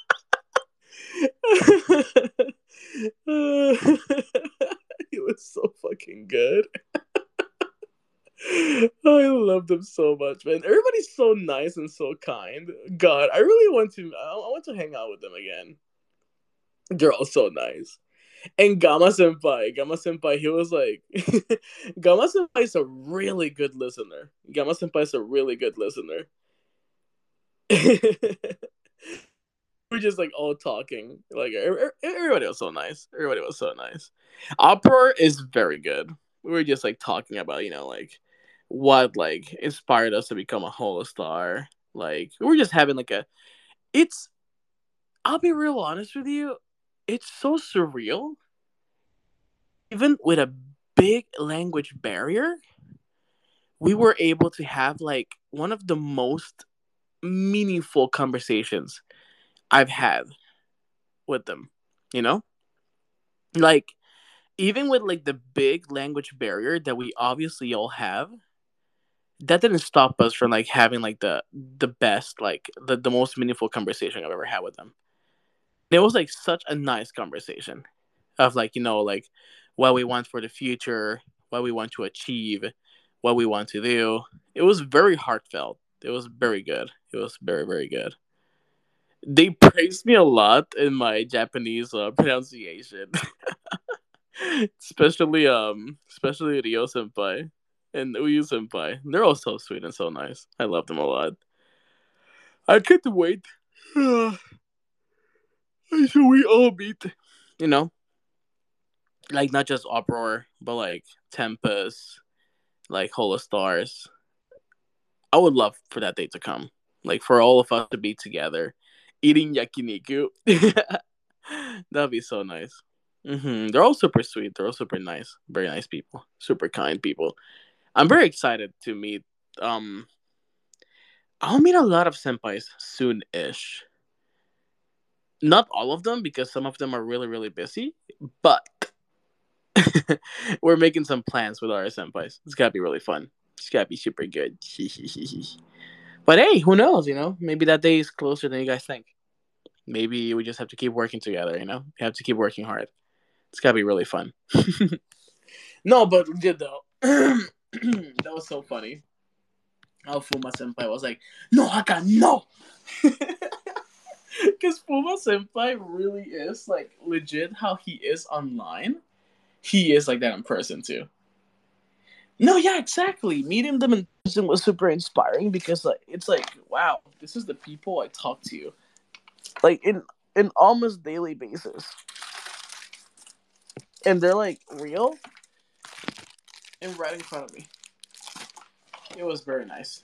He was so fucking good. I love them so much, man. Everybody's so nice and so kind. God, I really want to hang out with them again. They're all so nice. And Gamma Senpai, he was like, Gamma Senpai is a really good listener. Gamma Senpai is a really good listener. We're just like all talking. Like everybody was so nice. Everybody was so nice. Uproar is very good. We were just like talking about like what like inspired us to become a holo star. Like we were just having like a. It's. I'll be real honest with you. It's so surreal. Even with a big language barrier, we were able to have like one of the most meaningful conversations I've had with them. You know, like even with like the big language barrier that we obviously all have, that didn't stop us from like having like the best, like the most meaningful conversation I've ever had with them. It was like such a nice conversation of like, like what we want for the future, what we want to achieve, what we want to do. It was very heartfelt. It was very good. It was very, very good. They praised me a lot in my Japanese pronunciation. Especially Ryo senpai and Uyu senpai. They're all so sweet and so nice. I love them a lot. I can't wait. So we all meet. You know, like not just Uproar, but like Tempest, like Hola Stars. I would love for that day to come. Like for all of us to be together, eating yakiniku. That'd be so nice. They're all super sweet. They're all super nice. Very nice people. Super kind people. I'm very excited to meet. Um, I'll meet a lot of senpais soon-ish. Not all of them because some of them are really really busy, but we're making some plans with our senpais. It's gotta be really fun. It's gotta be super good. But hey, who knows? Maybe that day is closer than you guys think. Maybe we just have to keep working together. We have to keep working hard. It's gotta be really fun. No, but legit though, that was so funny. How Fuma Senpai was like, "No, Haka, no," because Fuma Senpai really is like legit how he is online. He is like that in person too. No, yeah, exactly. Meeting them in person was super inspiring because like it's like, wow, this is the people I talk to, like in almost daily basis, and they're like real and right in front of me. It was very nice.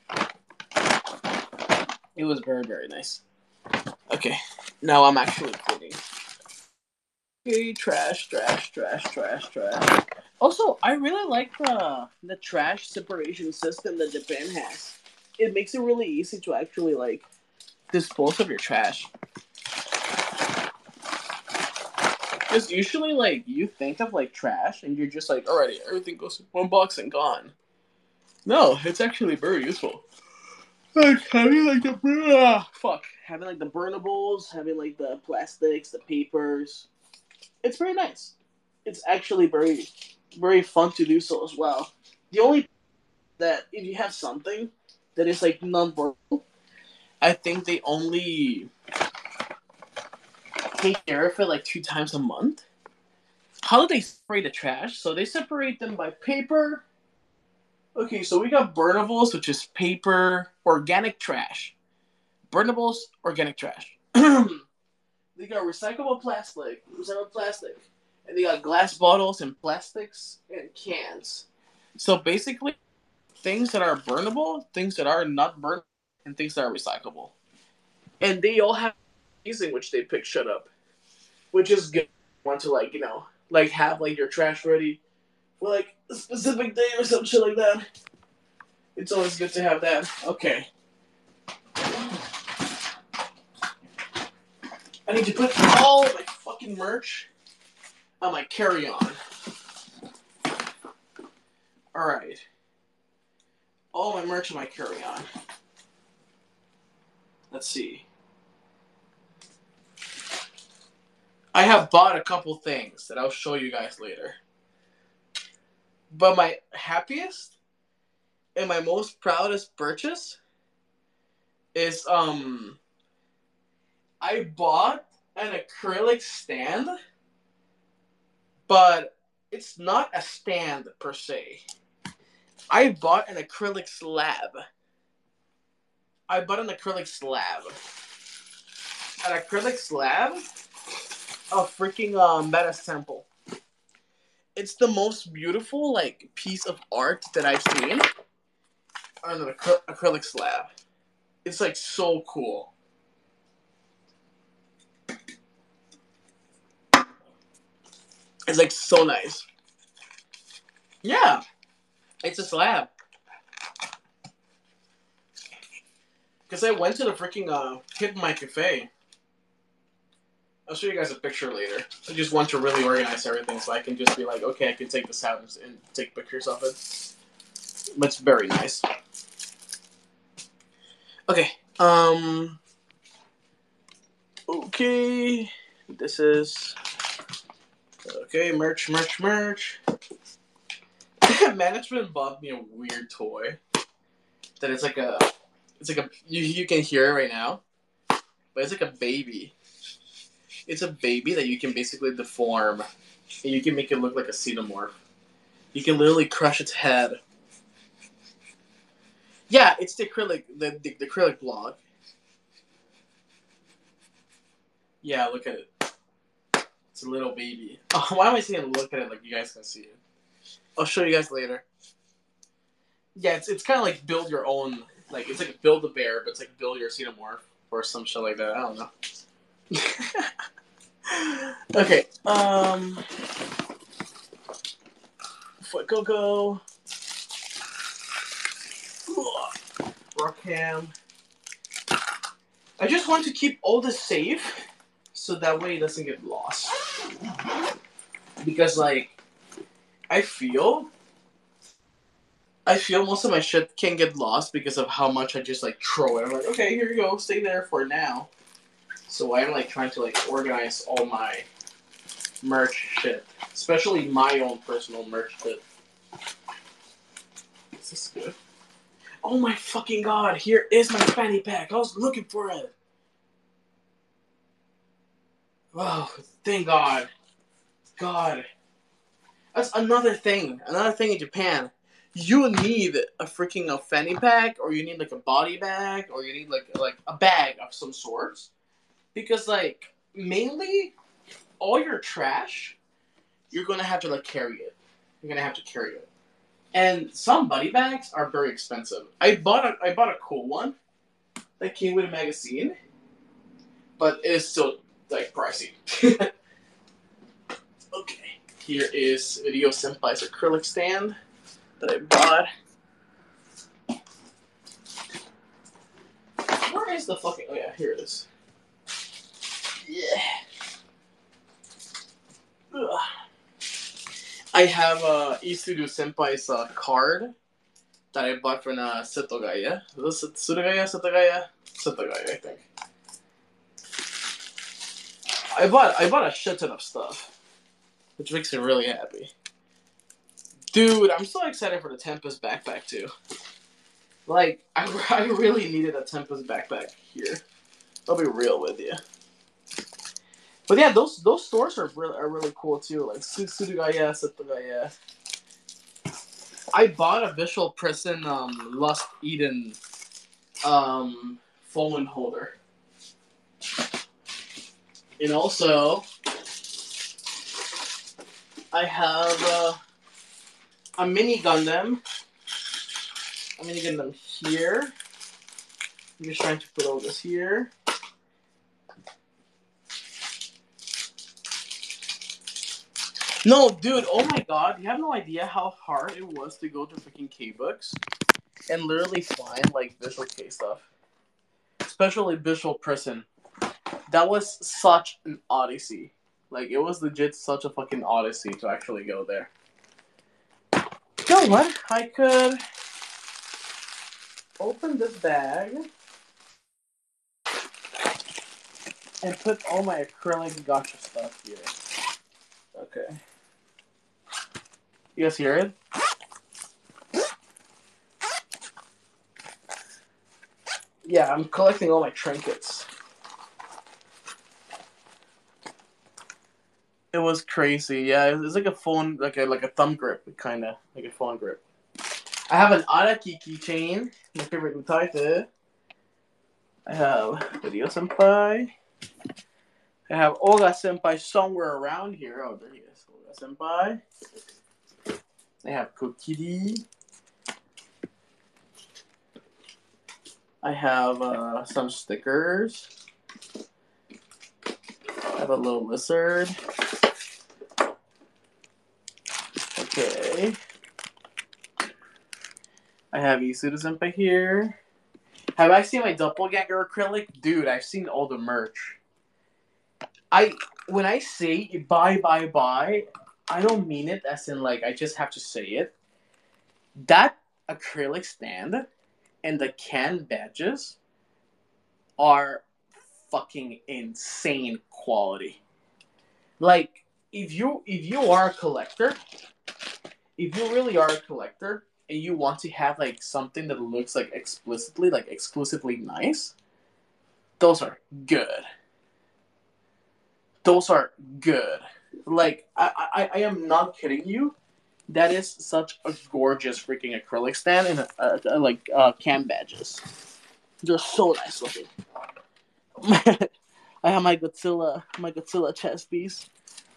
It was very very nice. Okay, now I'm actually quitting. Okay, trash, trash, trash, trash, trash. Also, I really like the trash separation system that Japan has. It makes it really easy to actually like dispose of your trash. Because usually, like, you think of like trash and you're just like, alrighty, everything goes in one box and gone. No, it's actually very useful. Like having like having like the burnables, having like the plastics, the papers. It's very nice. It's actually very, very fun to do so as well. The only that if you have something that is like non-burnable, I think they only take care of it like 2 times a month. How do they separate the trash? So they separate them by paper. Okay, so we got burnables, which is paper, organic trash. Burnables, organic trash. They got recyclable plastic, and they got glass bottles and plastics and cans. So basically, things that are burnable, things that are not burnable, and things that are recyclable. And they all have ways in which they pick shit up, which is good. Want to like have like your trash ready for like a specific day or some shit like that. It's always good to have that. Okay. I need to put all my fucking merch on my carry-on. Alright. All my merch on my carry-on. Let's see. I have bought a couple things that I'll show you guys later. But my happiest and my most proudest purchase is I bought an acrylic stand, but it's not a stand per se. I bought an acrylic slab. An acrylic slab of freaking Meta Sample. It's the most beautiful like piece of art that I've seen on an acrylic slab. It's like so cool. It's like so nice. Yeah, it's a slab. Because I went to the freaking Hit My Cafe. I'll show you guys a picture later. I just want to really organize everything so I can just be like, okay, I can take this out and take pictures of it. But it's very nice. Okay. Okay. This is... Okay, merch. Management bought me a weird toy. That it's like a... You can hear it right now. But it's like a baby. It's a baby that you can basically deform. And you can make it look like a xenomorph. You can literally crush its head. Yeah, it's the acrylic block. Yeah, look at it. It's a little baby. Oh, why am I saying look at it like you guys can see it? I'll show you guys later. Yeah, it's kind of like build your own. Like it's like build a bear, but it's like build your xenomorph or some shit like that. I don't know. Okay. Foot Go. Rockham. I just want to keep all this safe, so that way it doesn't get lost. Because like, I feel most of my shit can get lost because of how much I just like throw it. I'm like, okay, here you go, stay there for now. So I'm like trying to like organize all my merch shit, especially my own personal merch shit. Is this good? Oh my fucking god! Here is my fanny pack. I was looking for it. Oh, thank God. God. That's another thing. Another thing in Japan. You need a freaking fanny pack, or you need like a body bag, or you need like a bag of some sorts. Because like mainly all your trash, you're gonna have to like carry it. You're gonna have to carry it. And some body bags are very expensive. I bought a cool one that came with a magazine, but it is still like pricey. Okay, here is Video Senpai's acrylic stand that I bought. Where is the fucking... Oh yeah, here it is. Yeah. Ugh. I have Isudu Senpai's card that I bought from Setogaya. Was it Setogaya? Setogaya, I think. I bought a shit ton of stuff, which makes me really happy. Dude, I'm so excited for the Tempest backpack too. Like, I really needed a Tempest backpack here. I'll be real with you. But yeah, those stores are really cool too. Like Surugaya, Setogaya. I bought a Visual Prison Lost Eden phone holder. And also, I have a mini Gundam. A mini Gundam here. I'm just trying to put all this here. No, dude, oh my god, you have no idea how hard it was to go to freaking K-Books and literally find, like, Visual K stuff. Especially Visual Prison. That was such an odyssey. Like, it was legit such a fucking odyssey to actually go there. You know what? I could open this bag and put all my acrylic gotcha stuff here. Okay. You guys hear it? Yeah, I'm collecting all my trinkets. It was crazy. Yeah, it was like a phone, like a thumb grip, kind of like a phone grip. I have an Araki keychain, my favorite Utaite. I have Video Senpai. I have Oga Senpai somewhere around here. Oh, there he is. Oga Senpai. I have Kokiri. I have some stickers. I have a little lizard. Okay. I have Isudu Senpai here. Have I seen my doppelganger acrylic? Dude, I've seen all the merch. When I say buy, I don't mean it as in like I just have to say it. That acrylic stand and the can badges are fucking insane quality. Like if you are a collector, if you really are a collector and you want to have like something that looks like explicitly like exclusively nice, those are good. Those are good. Like I am not kidding you. That is such a gorgeous freaking acrylic stand and like cam badges. They're so nice looking. I have my Godzilla chess piece.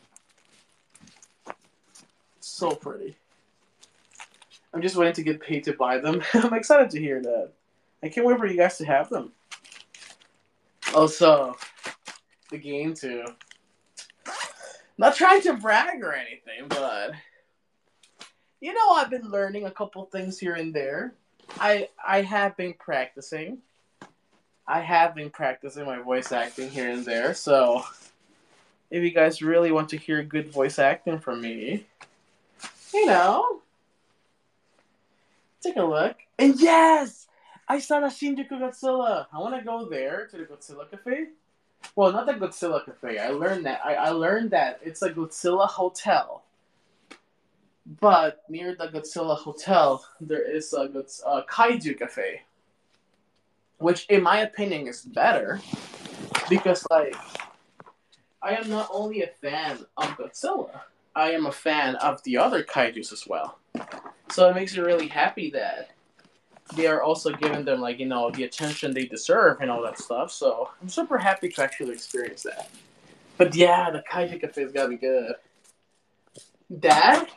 So pretty. I'm just waiting to get paid to buy them. I'm excited to hear that. I can't wait for you guys to have them. Also, the game too. Not trying to brag or anything, but I've been learning a couple things here and there. I have been practicing. I have been practicing my voice acting here and there. So if you guys really want to hear good voice acting from me, you know, take a look. And yes, I saw the Shinjuku Godzilla. I want to go there to the Godzilla Cafe. Well, not the Godzilla Cafe. I learned that it's a Godzilla hotel. But near the Godzilla hotel, there is a Kaiju Cafe, which, in my opinion, is better because, like, I am not only a fan of Godzilla, I am a fan of the other kaiju's as well. So it makes me really happy that they are also giving them, like, the attention they deserve and all that stuff. So I'm super happy to actually experience that. But yeah, the Kaiju Cafe's gotta be good. That,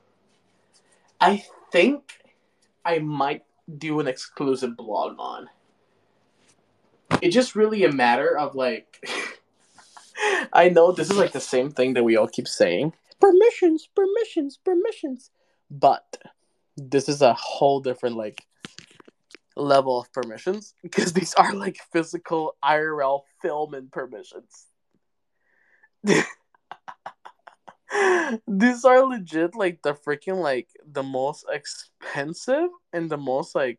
I think I might do an exclusive blog on. It's just really a matter of, like, I know this is like the same thing that we all keep saying. Permissions, permissions, permissions. But this is a whole different like level of permissions because these are like physical IRL film and permissions. These are legit like the freaking like the most expensive and the most like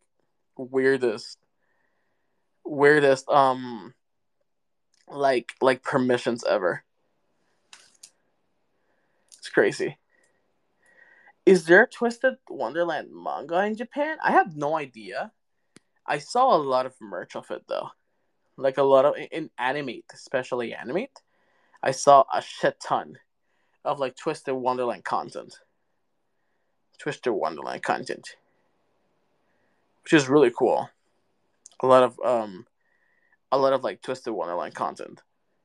weirdest like permissions ever. It's crazy. Is there a Twisted Wonderland manga in Japan? I have no idea. I saw a lot of merch of it though. Like a lot of in Animate, especially Animate. I saw a shit ton of like Twisted Wonderland content. Twisted Wonderland content. Which is really cool. A lot of like Twisted Wonderland content.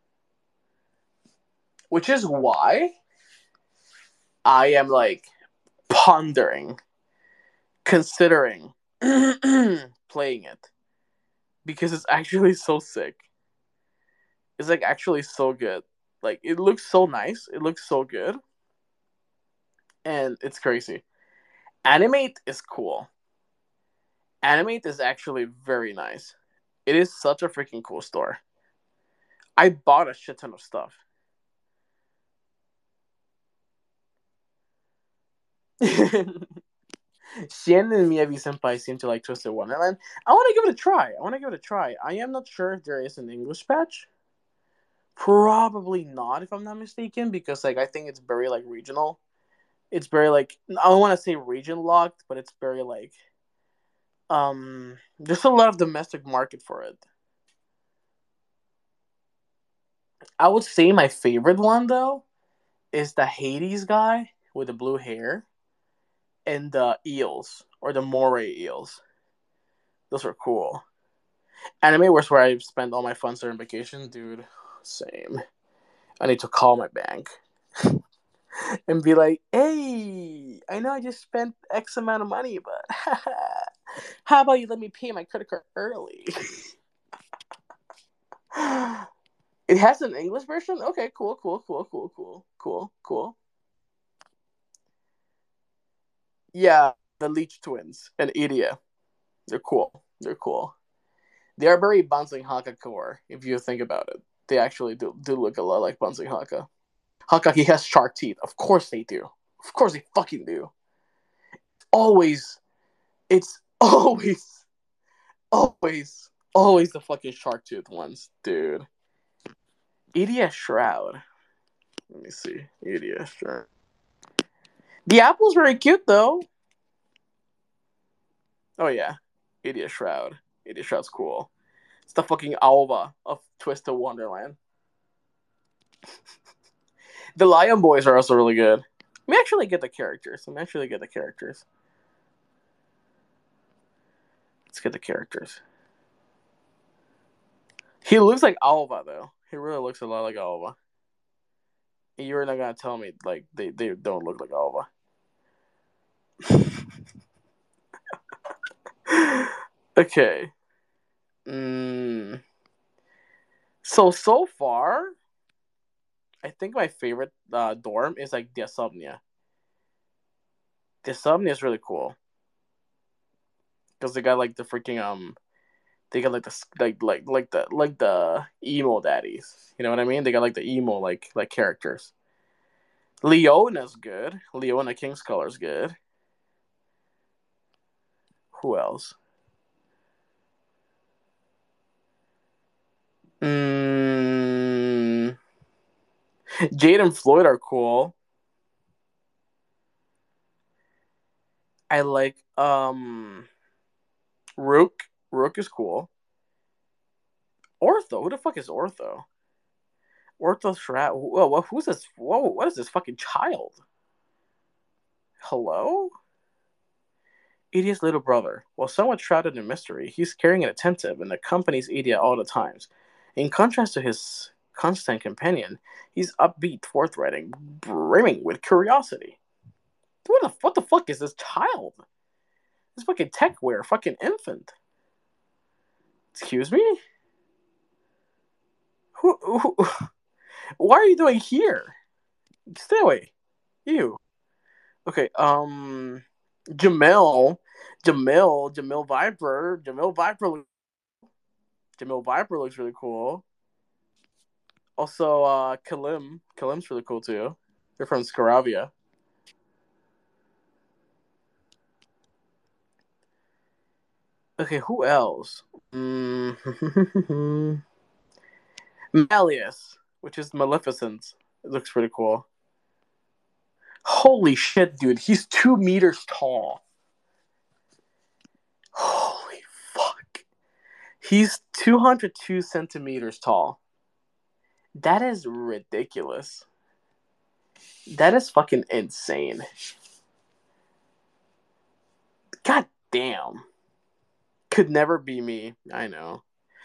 Which is why I am like pondering, considering playing it. Because it's actually so sick. It's like actually so good. Like it looks so nice. It looks so good. And it's crazy. Animate is cool. Animate is actually very nice. It is such a freaking cool store. I bought a shit ton of stuff. Shen and Miyabi-senpai seem to like Twisted Wonderland. I want to give it a try. I am not sure if there is an English patch. Probably not, if I'm not mistaken, because like I think it's very like regional. It's very like I don't want to say region locked, but it's very like there's a lot of domestic market for it. I would say my favorite one though is the Hades guy with the blue hair and the eels or the moray eels. Those were cool. Anime was where I spent all my funds during vacation, dude. Same. I need to call my bank and be like, "Hey, I know I just spent X amount of money, but how about you let me pay my credit card early?" It has an English version? Okay, cool. Yeah, the Leech twins and Idia. They're cool. They're cool. They are very Bouncing Haka core, if you think about it. They actually do look a lot like Bouncing Haka. Haka, he has shark teeth. Of course they do. Of course they fucking do. Always, it's always the fucking shark tooth ones, dude. EDS Shroud. Let me see. EDS Shroud. The apple's very cute, though. Oh, yeah. EDS Shroud. EDS Shroud's cool. It's the fucking Alva of Twisted Wonderland. The Lion Boys are also really good. Let me actually get the characters. Let's get the characters. He looks like Alva, though. He really looks a lot like Alva. You're not gonna tell me like they don't look like Alva. Okay. So far, I think my favorite dorm is like Insomnia. Insomnia is really cool because they got like the freaking they got like the emo daddies. You know what I mean? They got like the emo like characters. Leona's good. Leona Kingscolor's good. Who else? Jade and Floyd are cool. I like Rook. Rook is cool. Ortho. Who the fuck is Ortho? Ortho Shroud. Whoa, who's this? Whoa, what is this fucking child? Hello? Idiot's little brother. While somewhat shrouded in mystery, he's caring and attentive and accompanies Idiot all the times. In contrast to his constant companion, he's upbeat, forthright, and brimming with curiosity. What the fuck is this child? This fucking techwear, fucking infant. Excuse me? Who Why are you doing here? Stay away. You. Okay, Jamil Viper. Jamil Viper looks really cool. Also, Kalim's really cool too. They're from Scaravia. Okay, who else? Malleus, which is Maleficent. It looks pretty cool. Holy shit, dude. He's 2 meters tall. Holy fuck. He's 202 centimeters tall. That is ridiculous. That is fucking insane. God damn. Could never be me. I know.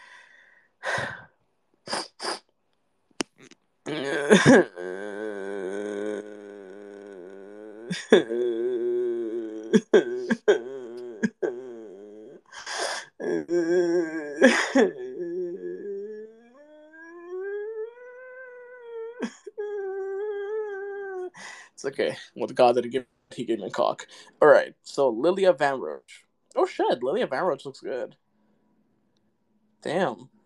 It's okay. What God did he gave me a cock. Alright, so Lilia Van Roach. Oh shit, Lilia Van Roach looks good. Damn.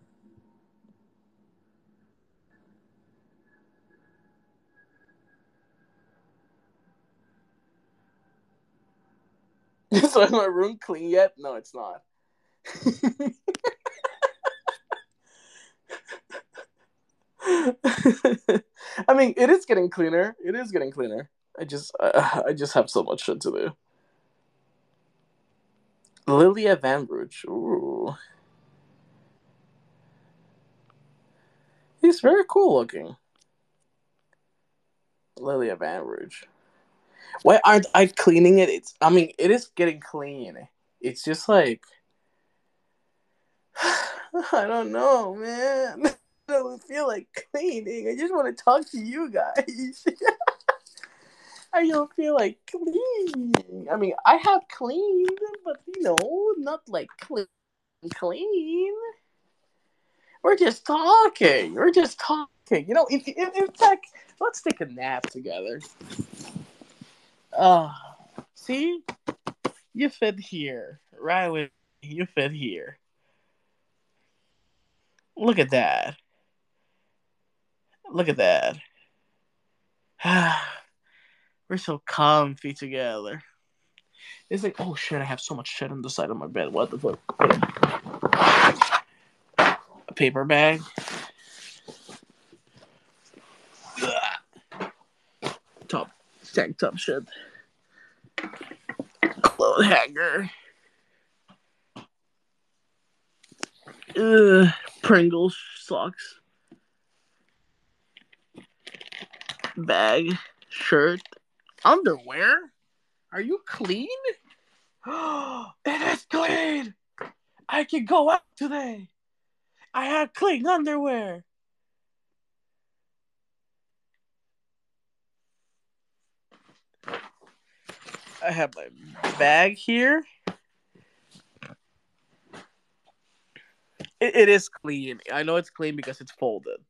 So is my room clean yet? No, it's not. I mean, it is getting cleaner. It is getting cleaner. I just have so much shit to do. Lilia Van Roach. Ooh. He's very cool looking. Lilia Van Roach. Why aren't I cleaning it? I mean, it is getting clean. It's just like I don't know, man. I don't feel like cleaning. I just want to talk to you guys. I don't feel like cleaning. I mean, I have cleaned, but not like clean. We're just talking. In fact, let's take a nap together. See? You fit here. Riley, you fit here. Look at that. Look at that. We're so comfy together. It's like, oh shit, I have so much shit on the side of my bed. What the fuck? A paper bag. Top tank top shit. Clothes hanger. Pringles socks. Bag. Shirt. Underwear? Are you clean? It is clean! I can go out today! I have clean underwear! I have my bag here. It is clean. I know it's clean because it's folded.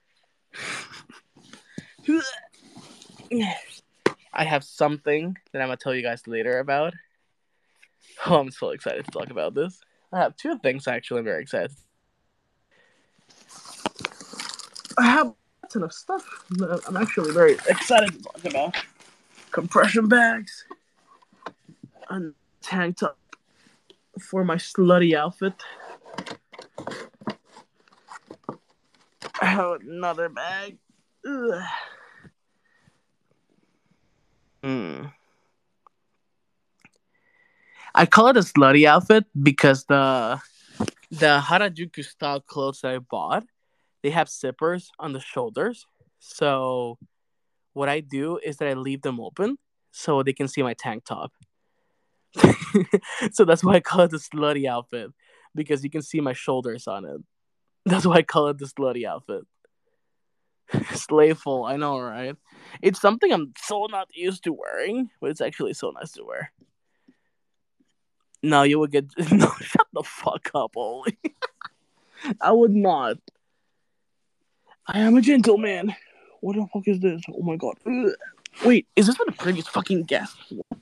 I have something that I'm going to tell you guys later about. Oh, I'm so excited to talk about this. I have two things actually I'm very excited. I have a ton of stuff that I'm actually very excited to talk about. Compression bags. A tank top for my slutty outfit. I have another bag. Ugh. I call it a slutty outfit because the Harajuku style clothes that I bought, they have zippers on the shoulders. So what I do is that I leave them open so they can see my tank top. So that's why I call it the slutty outfit, because you can see my shoulders on it. That's why I call it the slutty outfit. Slayful, I know, right? It's something I'm so not used to wearing, but it's actually so nice to wear. No, you would get no. Shut the fuck up, Oli. I would not. I am a gentleman. What the fuck is this? Oh my god. Ugh. Wait, is this what the previous fucking guest? What?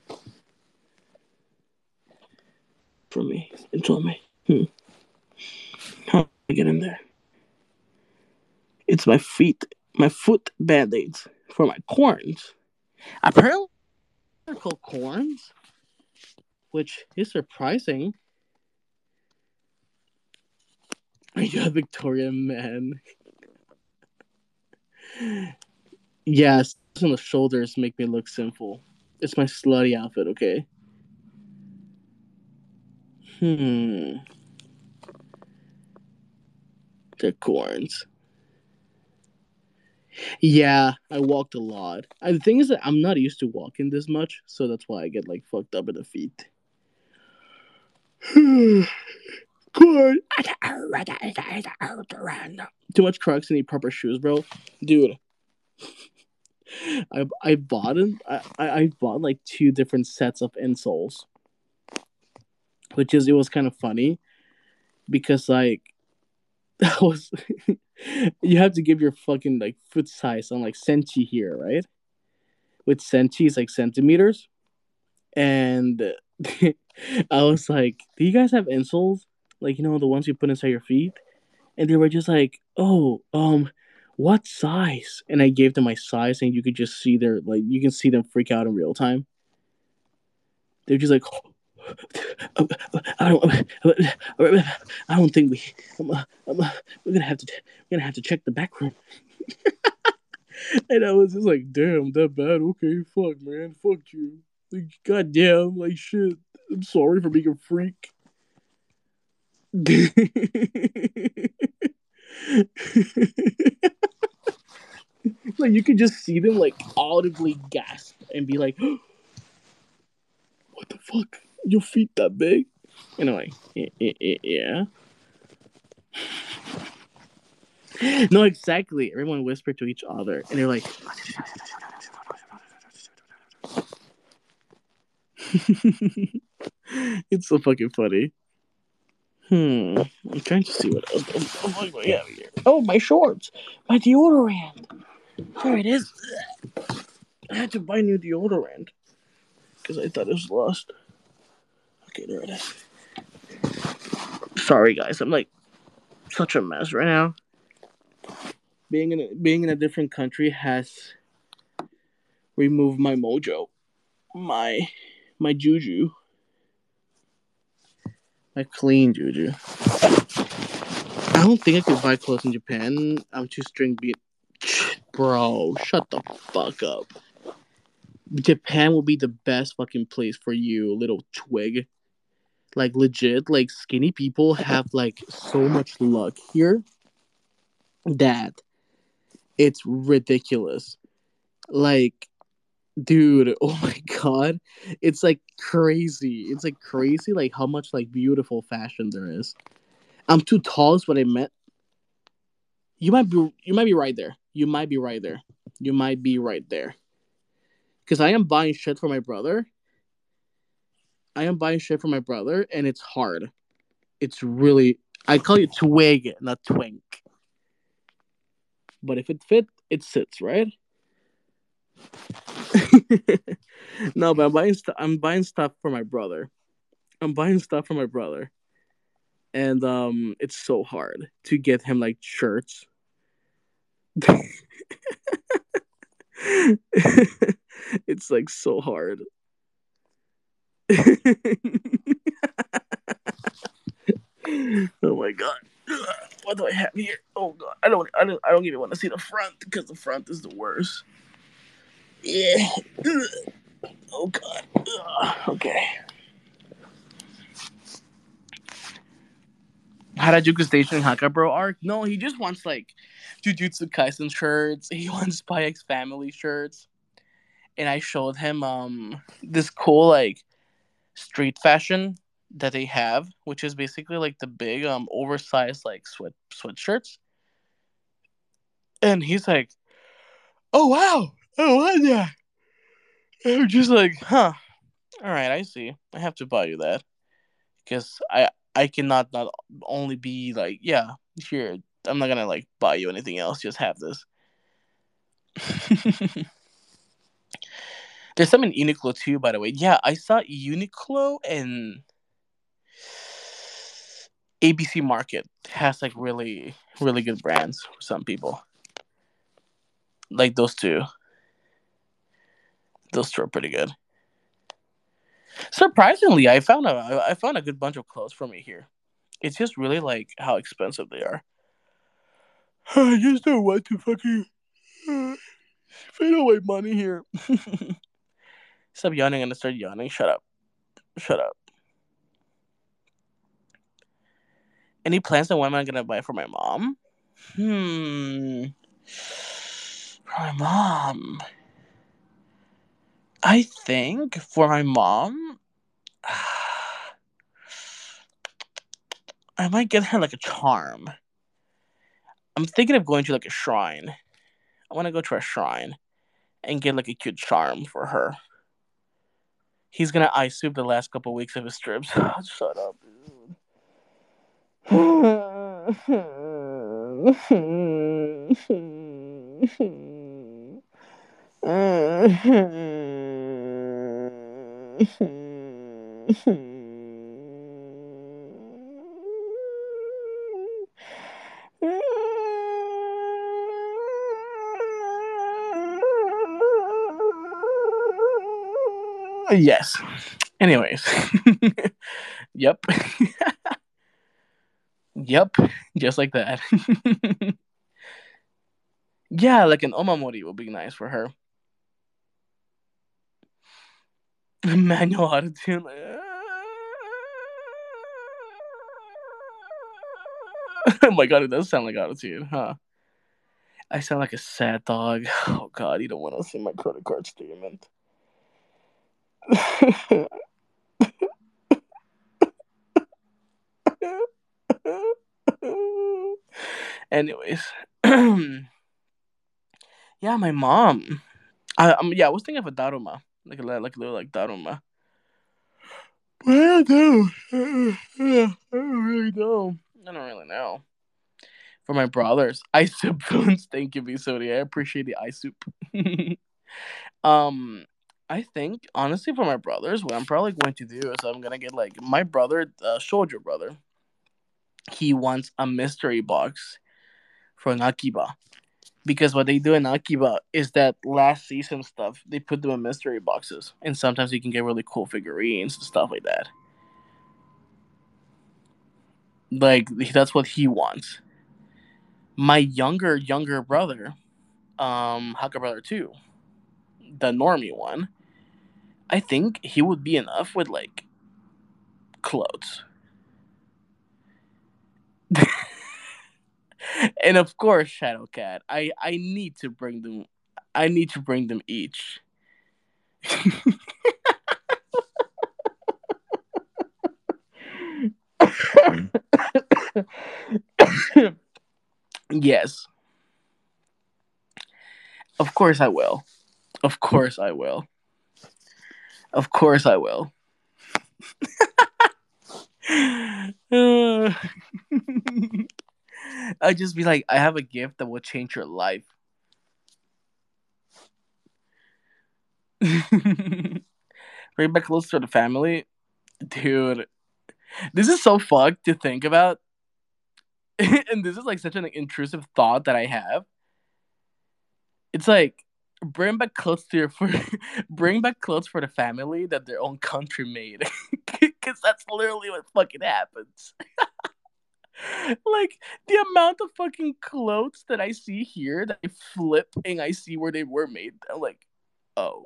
For me, and told me. How do I get in there? It's my foot band-aids for my corns. Apparently, they're called corns, which is surprising. You're a Victorian man. Yes, on the shoulders make me look sinful. It's my slutty outfit, okay? The corns. Yeah, I walked a lot. The thing is that I'm not used to walking this much, so that's why I get like fucked up in the feet. Corn. Too much Crocs and need proper shoes, bro. Dude, I bought them. I bought like two different sets of insoles, it was kind of funny because like I was you have to give your fucking like foot size on like centi here, right? With centi is like centimeters, and I was like, "Do you guys have insoles? Like the ones you put inside your feet?" And they were just like, "Oh, what size?" And I gave them my size, and you could just see you can see them freak out in real time. They're just like, I don't think we're gonna have to check the back room. And I was just like, damn, that bad? Okay, fuck, man, fuck you. Like, goddamn, like shit. I'm sorry for being a freak. Like you could just see them like audibly gasp and be like, "What the fuck? Your feet that big?" And I'm like, "Yeah." No, exactly. Everyone whispered to each other, and they're like, "It's so fucking funny." I'm trying to see what else. Oh, we have here. Oh, my shorts, my deodorant. There it is. I had to buy new deodorant because I thought it was lost. Okay, there it is. Sorry, guys. I'm like Such a mess right now. Being in a different country has removed my mojo, my my juju, my clean juju. I don't think I could buy clothes in Japan. I'm too string beat. Bro, shut the fuck up. Japan will be the best fucking place for you, little twig. Like legit, like skinny people have like so much luck here that it's ridiculous. Like, dude, oh my god, it's like crazy. It's like crazy, like how much like beautiful fashion there is. I'm too tall is what I meant. You might be right there. You might be right there. You might be right there. Because I am buying shit for my brother. I am buying shit for my brother, and it's hard. It's really. I call it twig, not twink. But if it fit, it sits, right? No, but I'm buying stuff for my brother. I'm buying stuff for my brother, and it's so hard to get him like shirts. It's like so hard. Oh my god. What do I have here? Oh god. I don't even want to see the front because the front is the worst. Yeah. Oh god. Okay. Harajuku Station Hakabro arc? No, he just wants like Jujutsu Kaisen shirts. He wants Spy X Family shirts. And I showed him this cool like street fashion that they have, which is basically like the big oversized like sweatshirts. And he's like, "Oh wow, I want that." And I'm just like, "Huh? All right, I see. I have to buy you that because I cannot not only be like, yeah, here. I'm not gonna like buy you anything else. Just have this." There's some in Uniqlo too, by the way. Yeah, I saw Uniqlo and ABC Market has like really really good brands for some people. Like those two. Those two are pretty good. Surprisingly, I found a good bunch of clothes for me here. It's just really like how expensive they are. I just don't want to fucking spend all my money here. Stop yawning and start yawning. Shut up. Shut up. Any plans on what am I gonna buy for my mom? For my mom. I think for my mom, I might get her like a charm. I'm thinking of going to like a shrine. I want to go to a shrine and get like a cute charm for her. He's gonna eye soup the last couple weeks of his trips. Shut up, Yes. Anyways. Yep. Yep. Just like that. Yeah, like an omamori would be nice for her. Manual auto tune. Oh my god, it does sound like auto tune, huh? I sound like a sad dog. Oh god, you don't want to see my credit card statement. Anyways, yeah, my mom. I was thinking of a daruma, like a little like daruma. But I don't know. I don't really know. I don't really know. For my brothers, ice soup boons. Thank you, Bisodi. I appreciate the ice soup. um, I think honestly for my brothers, what I'm probably going to do is I'm gonna get like my brother, shoujo brother. he wants a mystery box for an Akiba. Because what they do in Akiba is that last season stuff, they put them in mystery boxes. And sometimes you can get really cool figurines and stuff like that. Like, that's what he wants. My younger brother, Haka Brother 2, the normie one, I think he would be enough with, like, clothes. And of course, Shadowcat. I need to bring them. I need to bring them each. Yes, of course I will. Of course I will. Of course I will. I'd just be like, I have a gift that will change your life. Bring back closer to the family, dude. This is so fucked to think about, and this is like such an intrusive thought that I have. It's like bring back clothes to your for bring back clothes for the family that their own country made, because that's literally what fucking happens. Like the amount of fucking clothes that I see here that I flip and I see where they were made. I'm like, oh.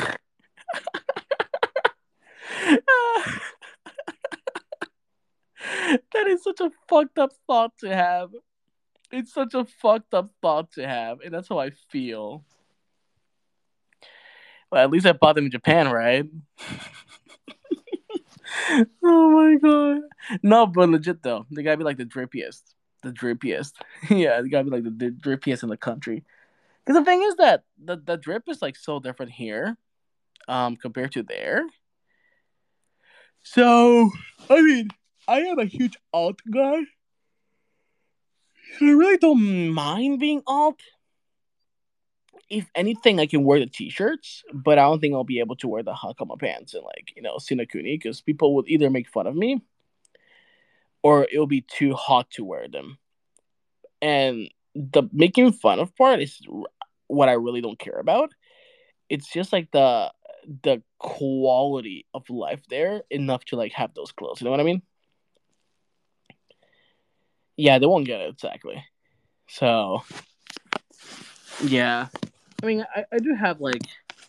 That is such a fucked up thought to have. It's such a fucked up thought to have, and that's how I feel. Well, at least I bought them in Japan, right? Oh my god. No, but legit though, they gotta be like the drippiest. The drippiest. Yeah, they gotta be like the drippiest in the country. Because the thing is that the drip is like so different here, compared to there. So I mean, I am a huge alt guy. So I really don't mind being alt. If anything, I can wear the t-shirts, but I don't think I'll be able to wear the hakama pants and like Sinakuni because people would either make fun of me or it'll be too hot to wear them. And the making fun of part is what I really don't care about. It's just like the quality of life there enough to like have those clothes. You know what I mean? Yeah, they won't get it exactly. So yeah, I mean, I do have like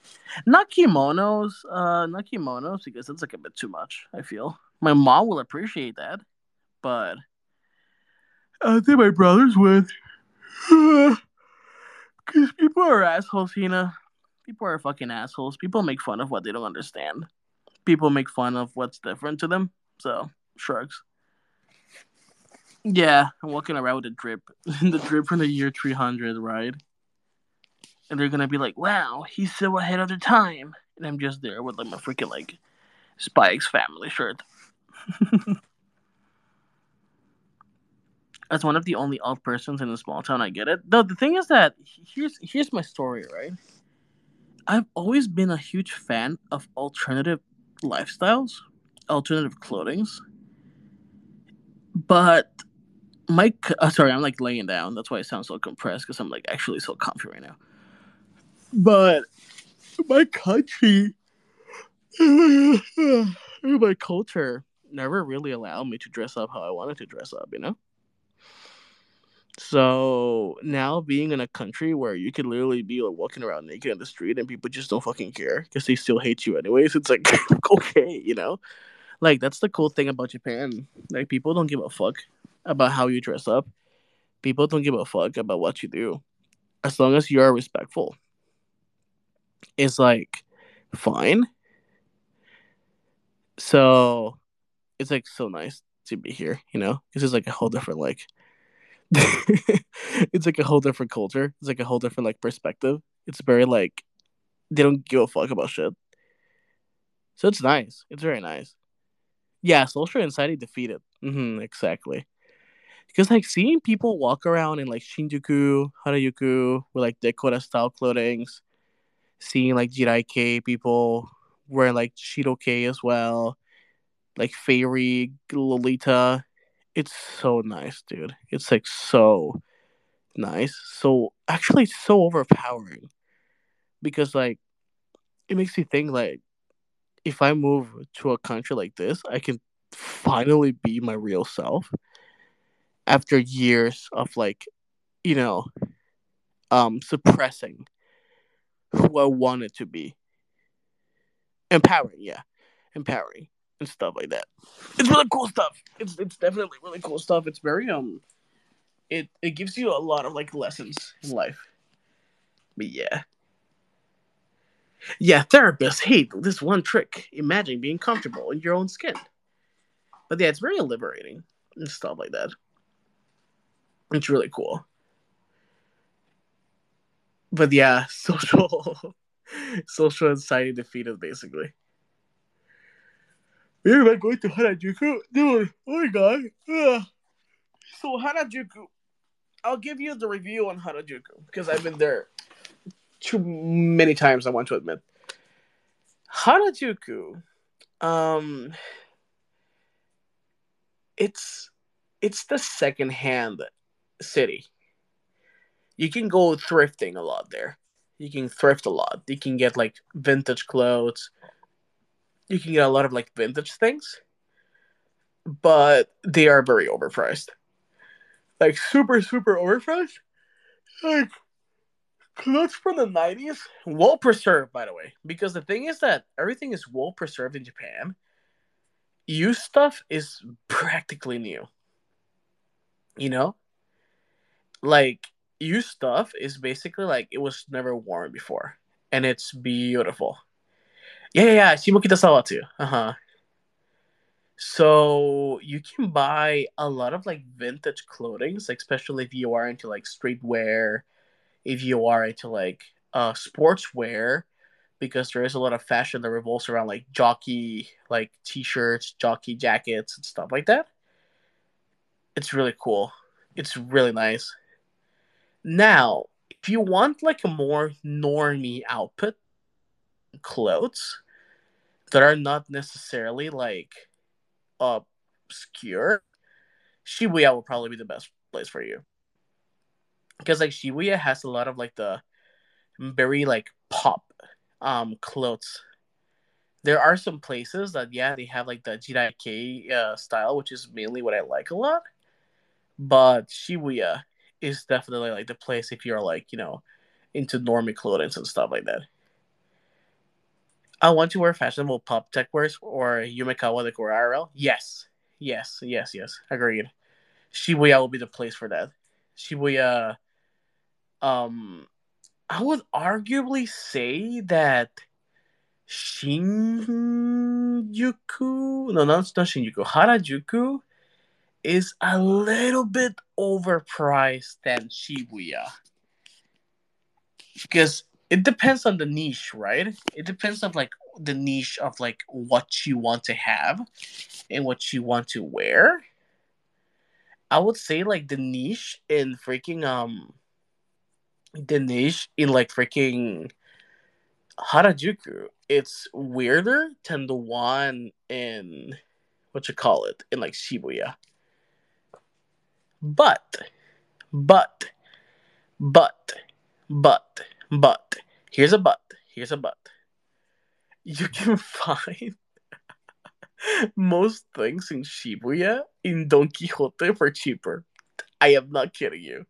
not kimonos because it's like a bit too much. I feel my mom will appreciate that, but I think my brothers would. Because people are assholes, Hina. People are fucking assholes. People make fun of what they don't understand. People make fun of what's different to them. So shrugs. Yeah, I'm walking around with a drip, the drip from the year 300, right? And they're gonna be like, "Wow, he's so ahead of the time," and I'm just there with like my freaking like Spike's family shirt. As one of the only alt persons in a small town, I get it. Though the thing is that here's my story, right? I've always been a huge fan of alternative lifestyles, alternative clothings, but sorry, I'm like laying down. That's why I sound so compressed because I'm like actually so comfy right now. But my country, my culture never really allowed me to dress up how I wanted to dress up, you know? So now being in a country where you could literally be like walking around naked in the street and people just don't fucking care because they still hate you anyways, it's like okay, you know? Like that's the cool thing about Japan. Like people don't give a fuck about how you dress up. People don't give a fuck about what you do. As long as you are respectful. It's like fine. So it's like so nice to be here, you know? This is like a whole different like it's like a whole different culture. It's like a whole different like perspective. It's very like they don't give a fuck about shit. So it's nice. It's very nice. Yeah, social anxiety defeated. Exactly. Because like seeing people walk around in like Shinjuku, Harajuku with like Dakota style clothings, seeing like Jiraike people wearing like Shiroke as well, like Fairy, Lolita, It's so nice, dude. It's like so nice. So actually so overpowering because like it makes me think like if I move to a country like this, I can finally be my real self after years of like, you know, suppressing who I wanted to be. Empowering, yeah. Empowering and stuff like that. It's really cool stuff. It's definitely really cool stuff. It's very it gives you a lot of like lessons in life. But yeah. Yeah, therapist. Hey, this one trick. Imagine being comfortable in your own skin. But yeah, it's very liberating and stuff like that. It's really cool. But yeah, social anxiety defeated basically. We're not going to Harajuku, dude. Oh my god. Ugh. So Harajuku, I'll give you the review on Harajuku because I've been there too many times. I want to admit Harajuku. Um, it's it's the second hand city. You can go thrifting a lot there. You can thrift a lot. You can get like vintage clothes. You can get a lot of like vintage things, but they are very overpriced. Like super overpriced. Like clothes from the 90s, well preserved by the way. Because the thing is that everything is well preserved in Japan. Used stuff is practically new. You know, like used stuff is basically like it was never worn before, and it's beautiful. Yeah. Shimokita Sawa too. Uh huh. So you can buy a lot of like vintage clothing, like especially if you are into like streetwear, if you are into like sportswear, because there is a lot of fashion that revolves around like jockey like t-shirts, jockey jackets, and stuff like that. It's really cool. It's really nice. Now, if you want like a more normie output clothes that are not necessarily like obscure, Shibuya will probably be the best place for you. Because like Shibuya has a lot of like the very like pop clothes. There are some places that yeah they have like the Jiraike style, which is mainly what I like a lot. But Shibuya is definitely like the place if you're like into normie clothing and stuff like that. I want to wear fashionable pop tech wears or Yumekawa the IRL. Yes. Agreed. Shibuya will be the place for that. Shibuya. Um, I would arguably say that Shinjuku. No, not Shinjuku. Harajuku is a little bit overpriced than Shibuya because it depends on the niche, right? It depends on like the niche of like what you want to have and what you want to wear. I would say like the niche in like freaking Harajuku, it's weirder than the one in what you call it in like Shibuya. But but but but but here's a but. Here's a but. You can find most things in Shibuya in Don Quixote for cheaper. I am not kidding you.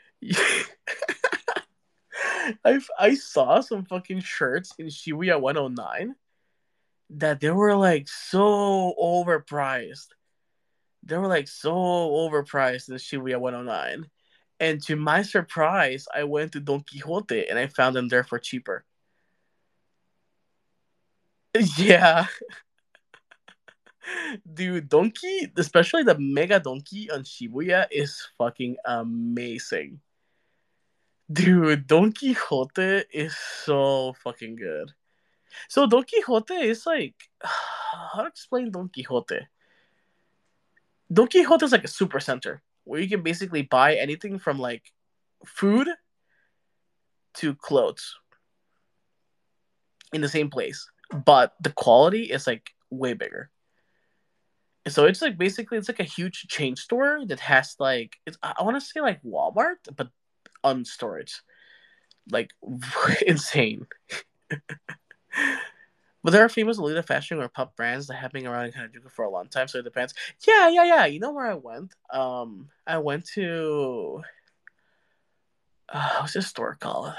I saw some fucking shirts in Shibuya 109 that they were like so overpriced. They were like so overpriced in Shibuya 109. And to my surprise, I went to Don Quixote and I found them there for cheaper. Yeah, dude, Donkey, especially the Mega Donkey on Shibuya, is fucking amazing. Dude, Don Quixote is so fucking good. So Don Quixote is like, how to explain Don Quixote? Don Quixote is like a super center where you can basically buy anything from like food to clothes in the same place, but the quality is like way bigger. So it's like basically it's like a huge chain store that has like I want to say like Walmart, but on storage, like insane. But there are famous Lolita fashion or pop brands that have been around in Harajuku for a long time, so it depends. Yeah, yeah, yeah. You know where I went? I went to what's this store called?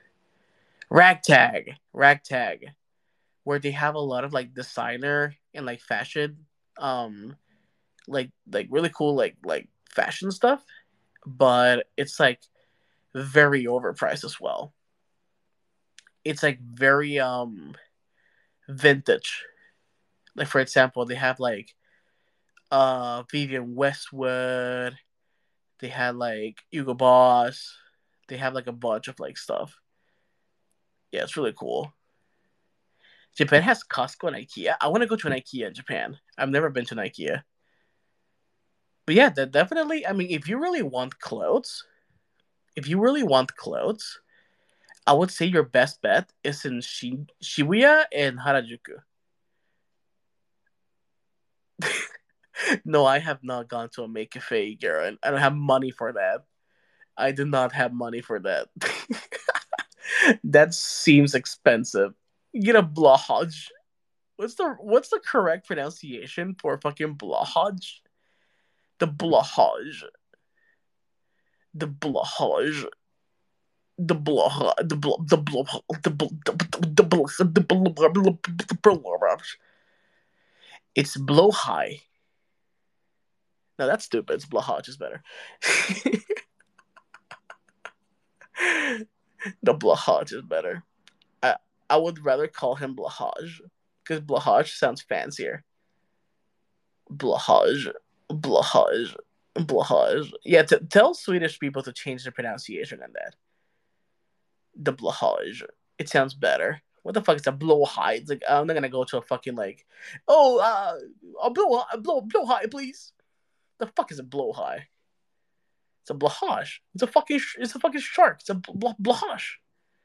Ragtag, where they have a lot of like designer and like fashion, um, like really cool like fashion stuff, but it's like very overpriced as well. It's like very vintage. Like for example, they have like Vivian Westwood. They had like Hugo Boss. They have like a bunch of like stuff. Yeah, it's really cool. Japan has Costco and IKEA. I want to go to an IKEA in Japan. I've never been to an IKEA. But yeah, that definitely. I mean, if you really want clothes, I would say your best bet is in Shibuya and Harajuku. No, I have not gone to a make cafe, Garen. I don't have money for that. I do not have money for that. That seems expensive. Get a blahaj. What's the correct pronunciation for fucking blahaj? The blahaj. The blahaj. The blah the blah the blah the blah the blah the blah. It's blow high. No, that's stupid. It's blahaj is better. The blahaj is better. I I would rather call him blahaj because blahaj sounds fancier. Blahaj, blahaj, blahaj. Yeah, tell Swedish people to change the pronunciation on that. The blahaj. It sounds better. What the fuck is a blowhigh? It's like I'm not gonna go to a fucking like, oh, a blow high, please. The fuck is a blow high? It's a blahaj. It's a fucking shark. It's a blahaj.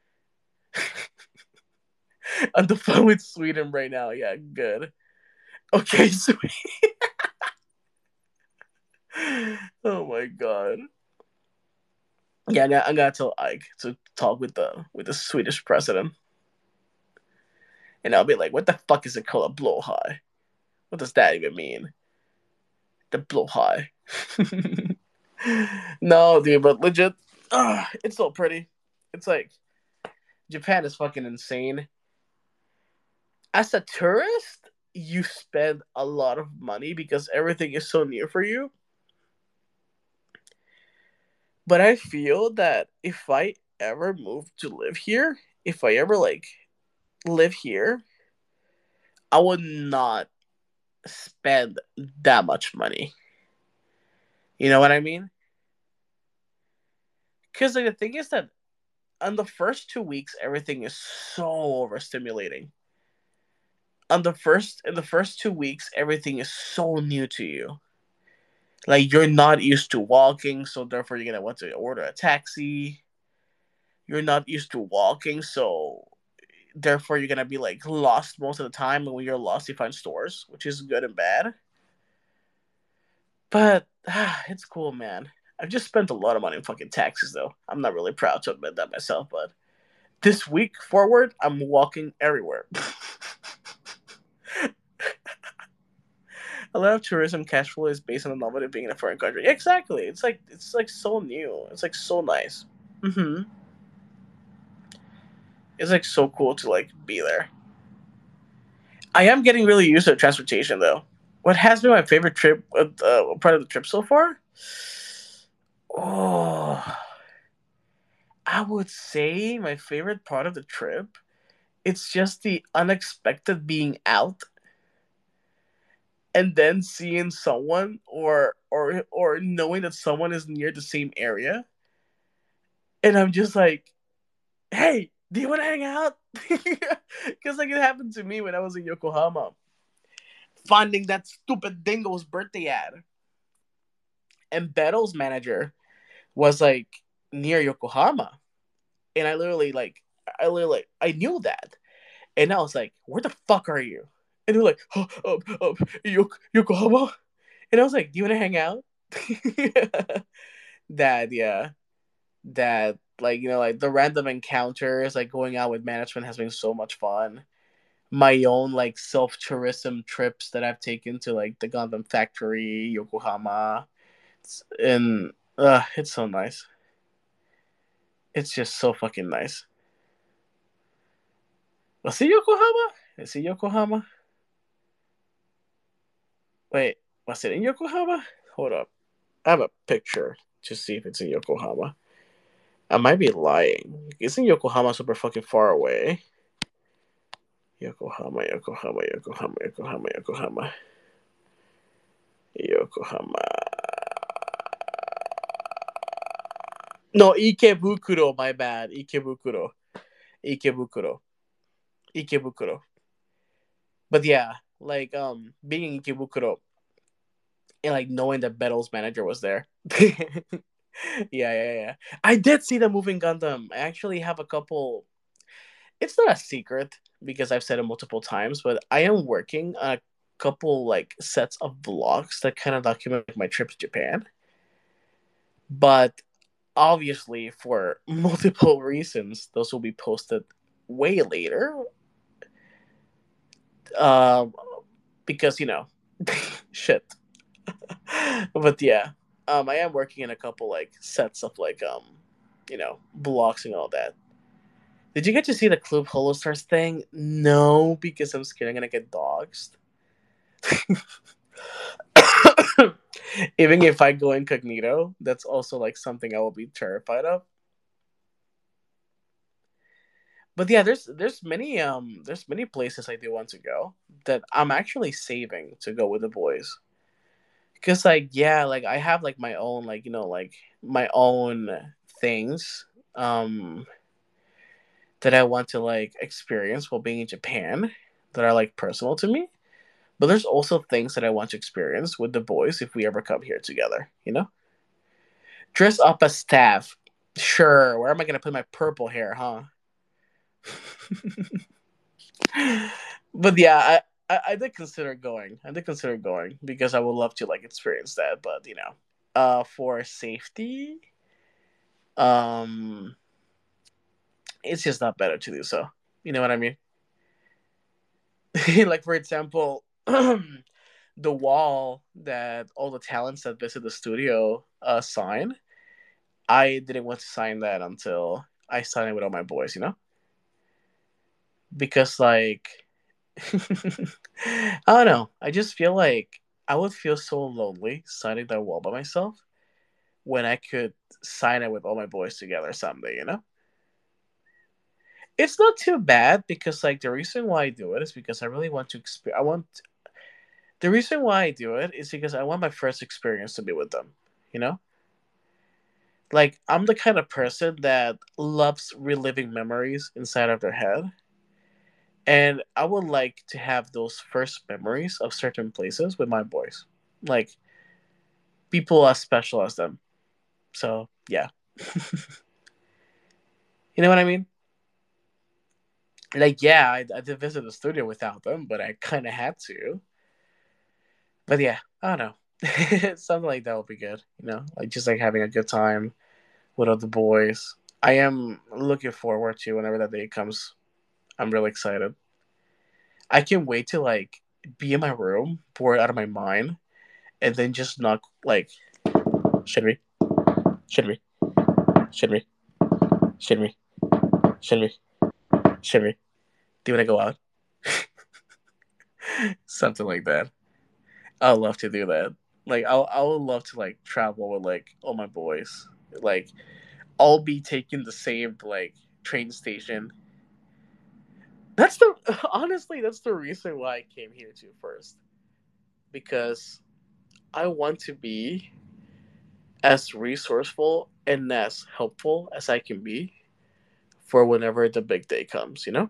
On the phone with Sweden right now. Yeah, good. Okay, sweet. Oh my god. Yeah, now I'm gonna tell Ike to talk with the Swedish president, and I'll be like, "What the fuck is it called a blow high? What does that even mean? The blow high?" No, dude, but legit, it's so pretty. It's like Japan is fucking insane. As a tourist, you spend a lot of money because everything is so near for you. But I feel that if I ever move to live here, if I ever like live here, I would not spend that much money. You know what I mean? Because like the thing is that on the first 2 weeks, everything is so overstimulating. On the first in the first 2 weeks, everything is so new to you. Like you're not used to walking, so therefore you're gonna want to order a taxi. You're not used to walking, so therefore you're gonna be like lost most of the time. And when you're lost, you find stores, which is good and bad. But it's cool, man. I've just spent a lot of money on fucking taxes, though. I'm not really proud to admit that myself, but this week forward, I'm walking everywhere. A lot of tourism cash flow is based on the novelty of being in a foreign country. Exactly. It's like so new. It's like so nice. Hmm. It's like so cool to like be there. I am getting really used to transportation though. What has been my favorite trip, part of the trip so far? Oh, I would say my favorite part of the trip. It's just the unexpected being out and then seeing someone or knowing that someone is near the same area, and I'm just like, hey, do you want to hang out? Because like it happened to me when I was in Yokohama, finding that stupid dingo's birthday ad, and Bettel's manager was like near Yokohama, and I literally I knew that, and I was like, where the fuck are you? And they're like, Yokohama? And I was like, do you want to hang out? That, yeah. That, like, like the random encounters, like going out with management has been so much fun. My own, like, self-tourism trips that I've taken to, like, the Gundam factory, Yokohama. And, it's so nice. It's just so fucking nice. Was it Yokohama? Is it Yokohama? Wait, was it in Yokohama? Hold up. I have a picture to see if it's in Yokohama. I might be lying. Isn't Yokohama super fucking far away? Yokohama, Yokohama, Yokohama, Yokohama, Yokohama. Yokohama. No, Ikebukuro, my bad. Ikebukuro. Ikebukuro. Ikebukuro. But yeah, like being in Ikebukuro and like knowing that Battle's manager was there. Yeah. I did see the moving Gundam. I actually have a couple. It's not a secret because I've said it multiple times, but I am working on a couple like sets of vlogs that kind of document my trip to Japan. But obviously, for multiple reasons, those will be posted way later. Um, because shit. But yeah, I am working in a couple like sets of like blocks and all that. Did you get to see the Club Holostars thing? No, because I'm scared I'm gonna get doxxed. Even if I go incognito, that's also like something I will be terrified of. But yeah, there's many places I do want to go that I'm actually saving to go with the boys. Cause like yeah, like I have like my own like like my own things um that I want to like experience while being in Japan that are like personal to me. But there's also things that I want to experience with the boys if we ever come here together. Dress up as staff. Sure, where am I gonna put my purple hair, huh? But yeah, I did consider going. I did consider going because I would love to like experience that, but for safety, um it's just not better to do so. You know what I mean? Like for example, the wall that all the talents that visit the studio sign. I didn't want to sign that until I signed it with all my boys. Because like I don't know. I just feel like I would feel so lonely signing that wall by myself when I could sign it with all my boys together someday. It's not too bad because like the reason why I do it is because I really want to I want the reason why I do it is because I want my first experience to be with them, you know? Like I'm the kind of person that loves reliving memories inside of their head. And I would like to have those first memories of certain places with my boys. Like people as special as them. So yeah. You know what I mean? Like yeah, I did visit the studio without them, but I kinda had to. But yeah, I don't know. Something like that would be good. Like just like having a good time with other boys. I am looking forward to whenever that day comes. I'm really excited. I can't wait to like be in my room, bored out of my mind, and then just knock like Shinri, Shinri, Shinri, Shinri, Shinri, Shinri. Do you want to go out? Something like that. I'd love to do that. Like I would love to like travel with like all my boys. Like all be taking the same like train station. That's the honestly that's the reason why I came here to first. Because I want to be as resourceful and as helpful as I can be for whenever the big day comes.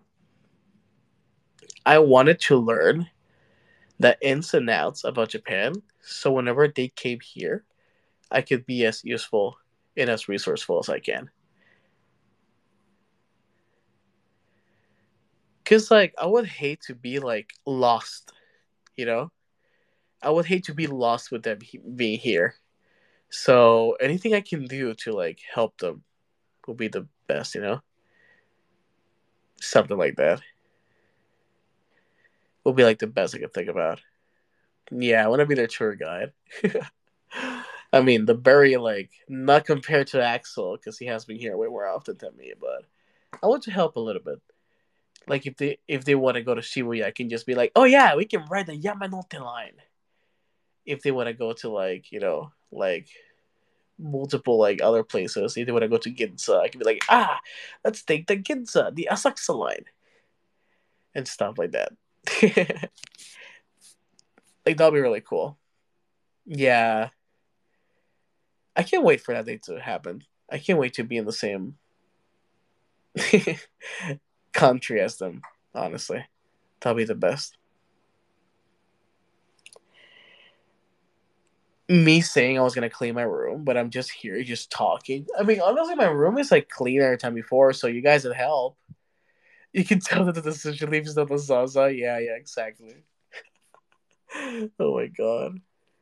I wanted to learn the ins and outs about Japan so whenever they came here, I could be as useful and as resourceful as I can. Cause like I would hate to be like lost, you know. I would hate to be lost with them being here. So anything I can do to like help them will be the best, something like that will be like the best I could think about. Yeah, I want to be their tour guide. I mean, the very like not compared to Axel because he has been here way more often than me, but I want to help a little bit. Like if they want to go to Shibuya, I can just be like, oh yeah, we can ride the Yamanote line. If they want to go to like like multiple like other places, if they want to go to Ginza, I can be like, let's take the Ginza, the Asakusa line, and stuff like that. Like that'll be really cool. Yeah, I can't wait for that day to happen. I can't wait to be in the same country as them. Honestly, that'll be the best. Me saying I was gonna clean my room, but I'm just here, just talking. I mean, honestly, my room is like cleaner every time before, so you guys would help. You can tell that the decision leaves the Zaza. Yeah, yeah, exactly. Oh my god.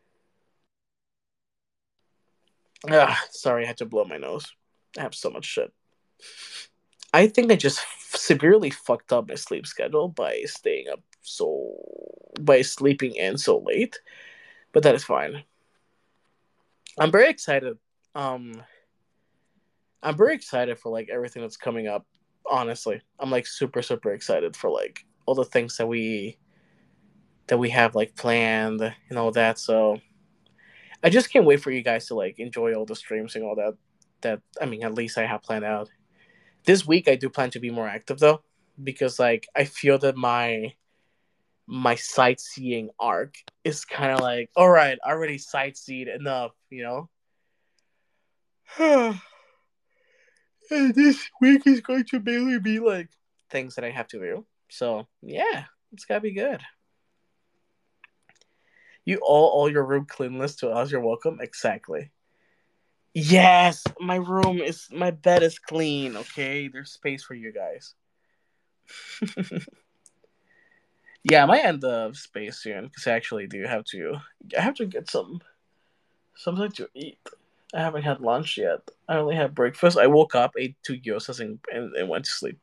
Sorry, I had to blow my nose. I have so much shit. I think I just severely fucked up my sleep schedule by staying up by sleeping in so late, but that is fine. I'm very excited. Um, I'm very excited for like everything that's coming up. Honestly, I'm like super super excited for like all the things that we have like planned and all that. So I just can't wait for you guys to like enjoy all the streams and all that. That I mean, at least I have planned out. This week I do plan to be more active though, because like I feel that my sightseeing arc is kind of like, all right, I already sightseed enough. And this week is going to mainly be like things that I have to do. So yeah, it's gotta be good. You all your room cleanliness to us. You're welcome. Exactly. Yes, my bed is clean. Okay, there's space for you guys. Yeah, I might end the space soon because I actually do have to. I have to get something to eat. I haven't had lunch yet. I only had breakfast. I woke up, ate two gyozas, and went to sleep.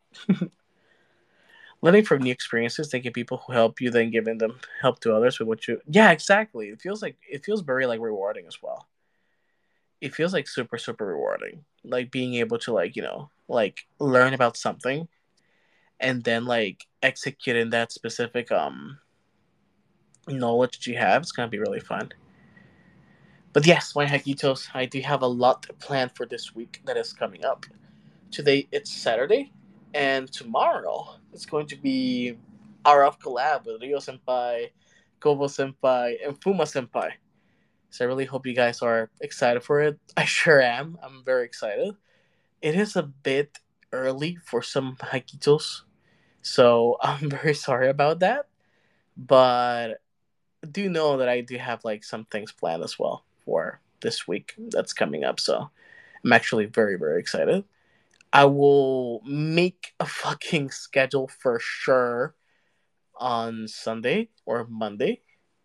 Learning from new experiences, thanking people who help you, then giving them help to others with what you. Yeah, exactly. It feels very like rewarding as well. It feels like super super rewarding, like being able to like like learn about something and then like executing that specific knowledge that you have. It's gonna be really fun. But yes, my Hakitos, I do have a lot planned for this week that is coming up. Today it's Saturday, and tomorrow it's going to be our off collab with Rio Senpai, Kobo Senpai, and Fuma Senpai. So I really hope you guys are excited for it. I sure am. I'm very excited. It is a bit early for some Hakitos, so I'm very sorry about that. But do know that I do have like some things planned as well for this week that's coming up. So I'm actually very very excited. I will make a fucking schedule for sure on Sunday or Monday,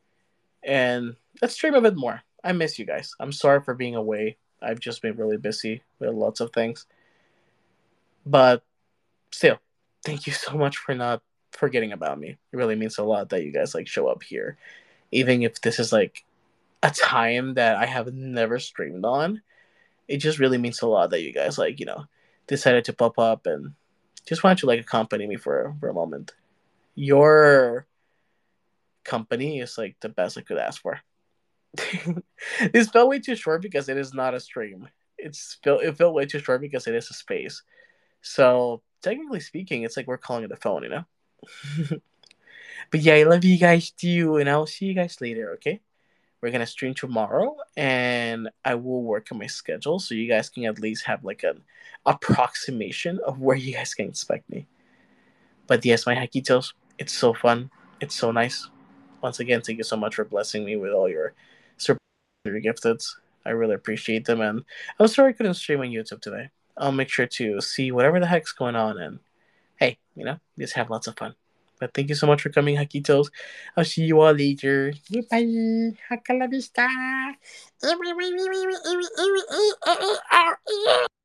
and let's stream a bit more. I miss you guys. I'm sorry for being away. I've just been really busy with lots of things, but still, thank you so much for not forgetting about me. It really means a lot that you guys like show up here, even if this is like a time that I have never streamed on. It just really means a lot that you guys like decided to pop up and just want to like accompany me for a moment. Your company is like the best I could ask for. This felt way too short because it is not a stream. It felt way too short because it is a space. So technically speaking, it's like we're calling it a phone. But yeah, I love you guys too, and I'll see you guys later. Okay, we're gonna stream tomorrow, and I will work on my schedule so you guys can at least have like an approximation of where you guys can expect me. But yes, my Hakitos, it's so fun. It's so nice. Once again, thank you so much for blessing me with all your super gifted. I really appreciate them, and I'm sorry I couldn't stream on YouTube today. I'll make sure to see whatever the heck's going on and hey, just have lots of fun. But thank you so much for coming, Hakitos. I'll see you all later. Bye. Hasta la vista.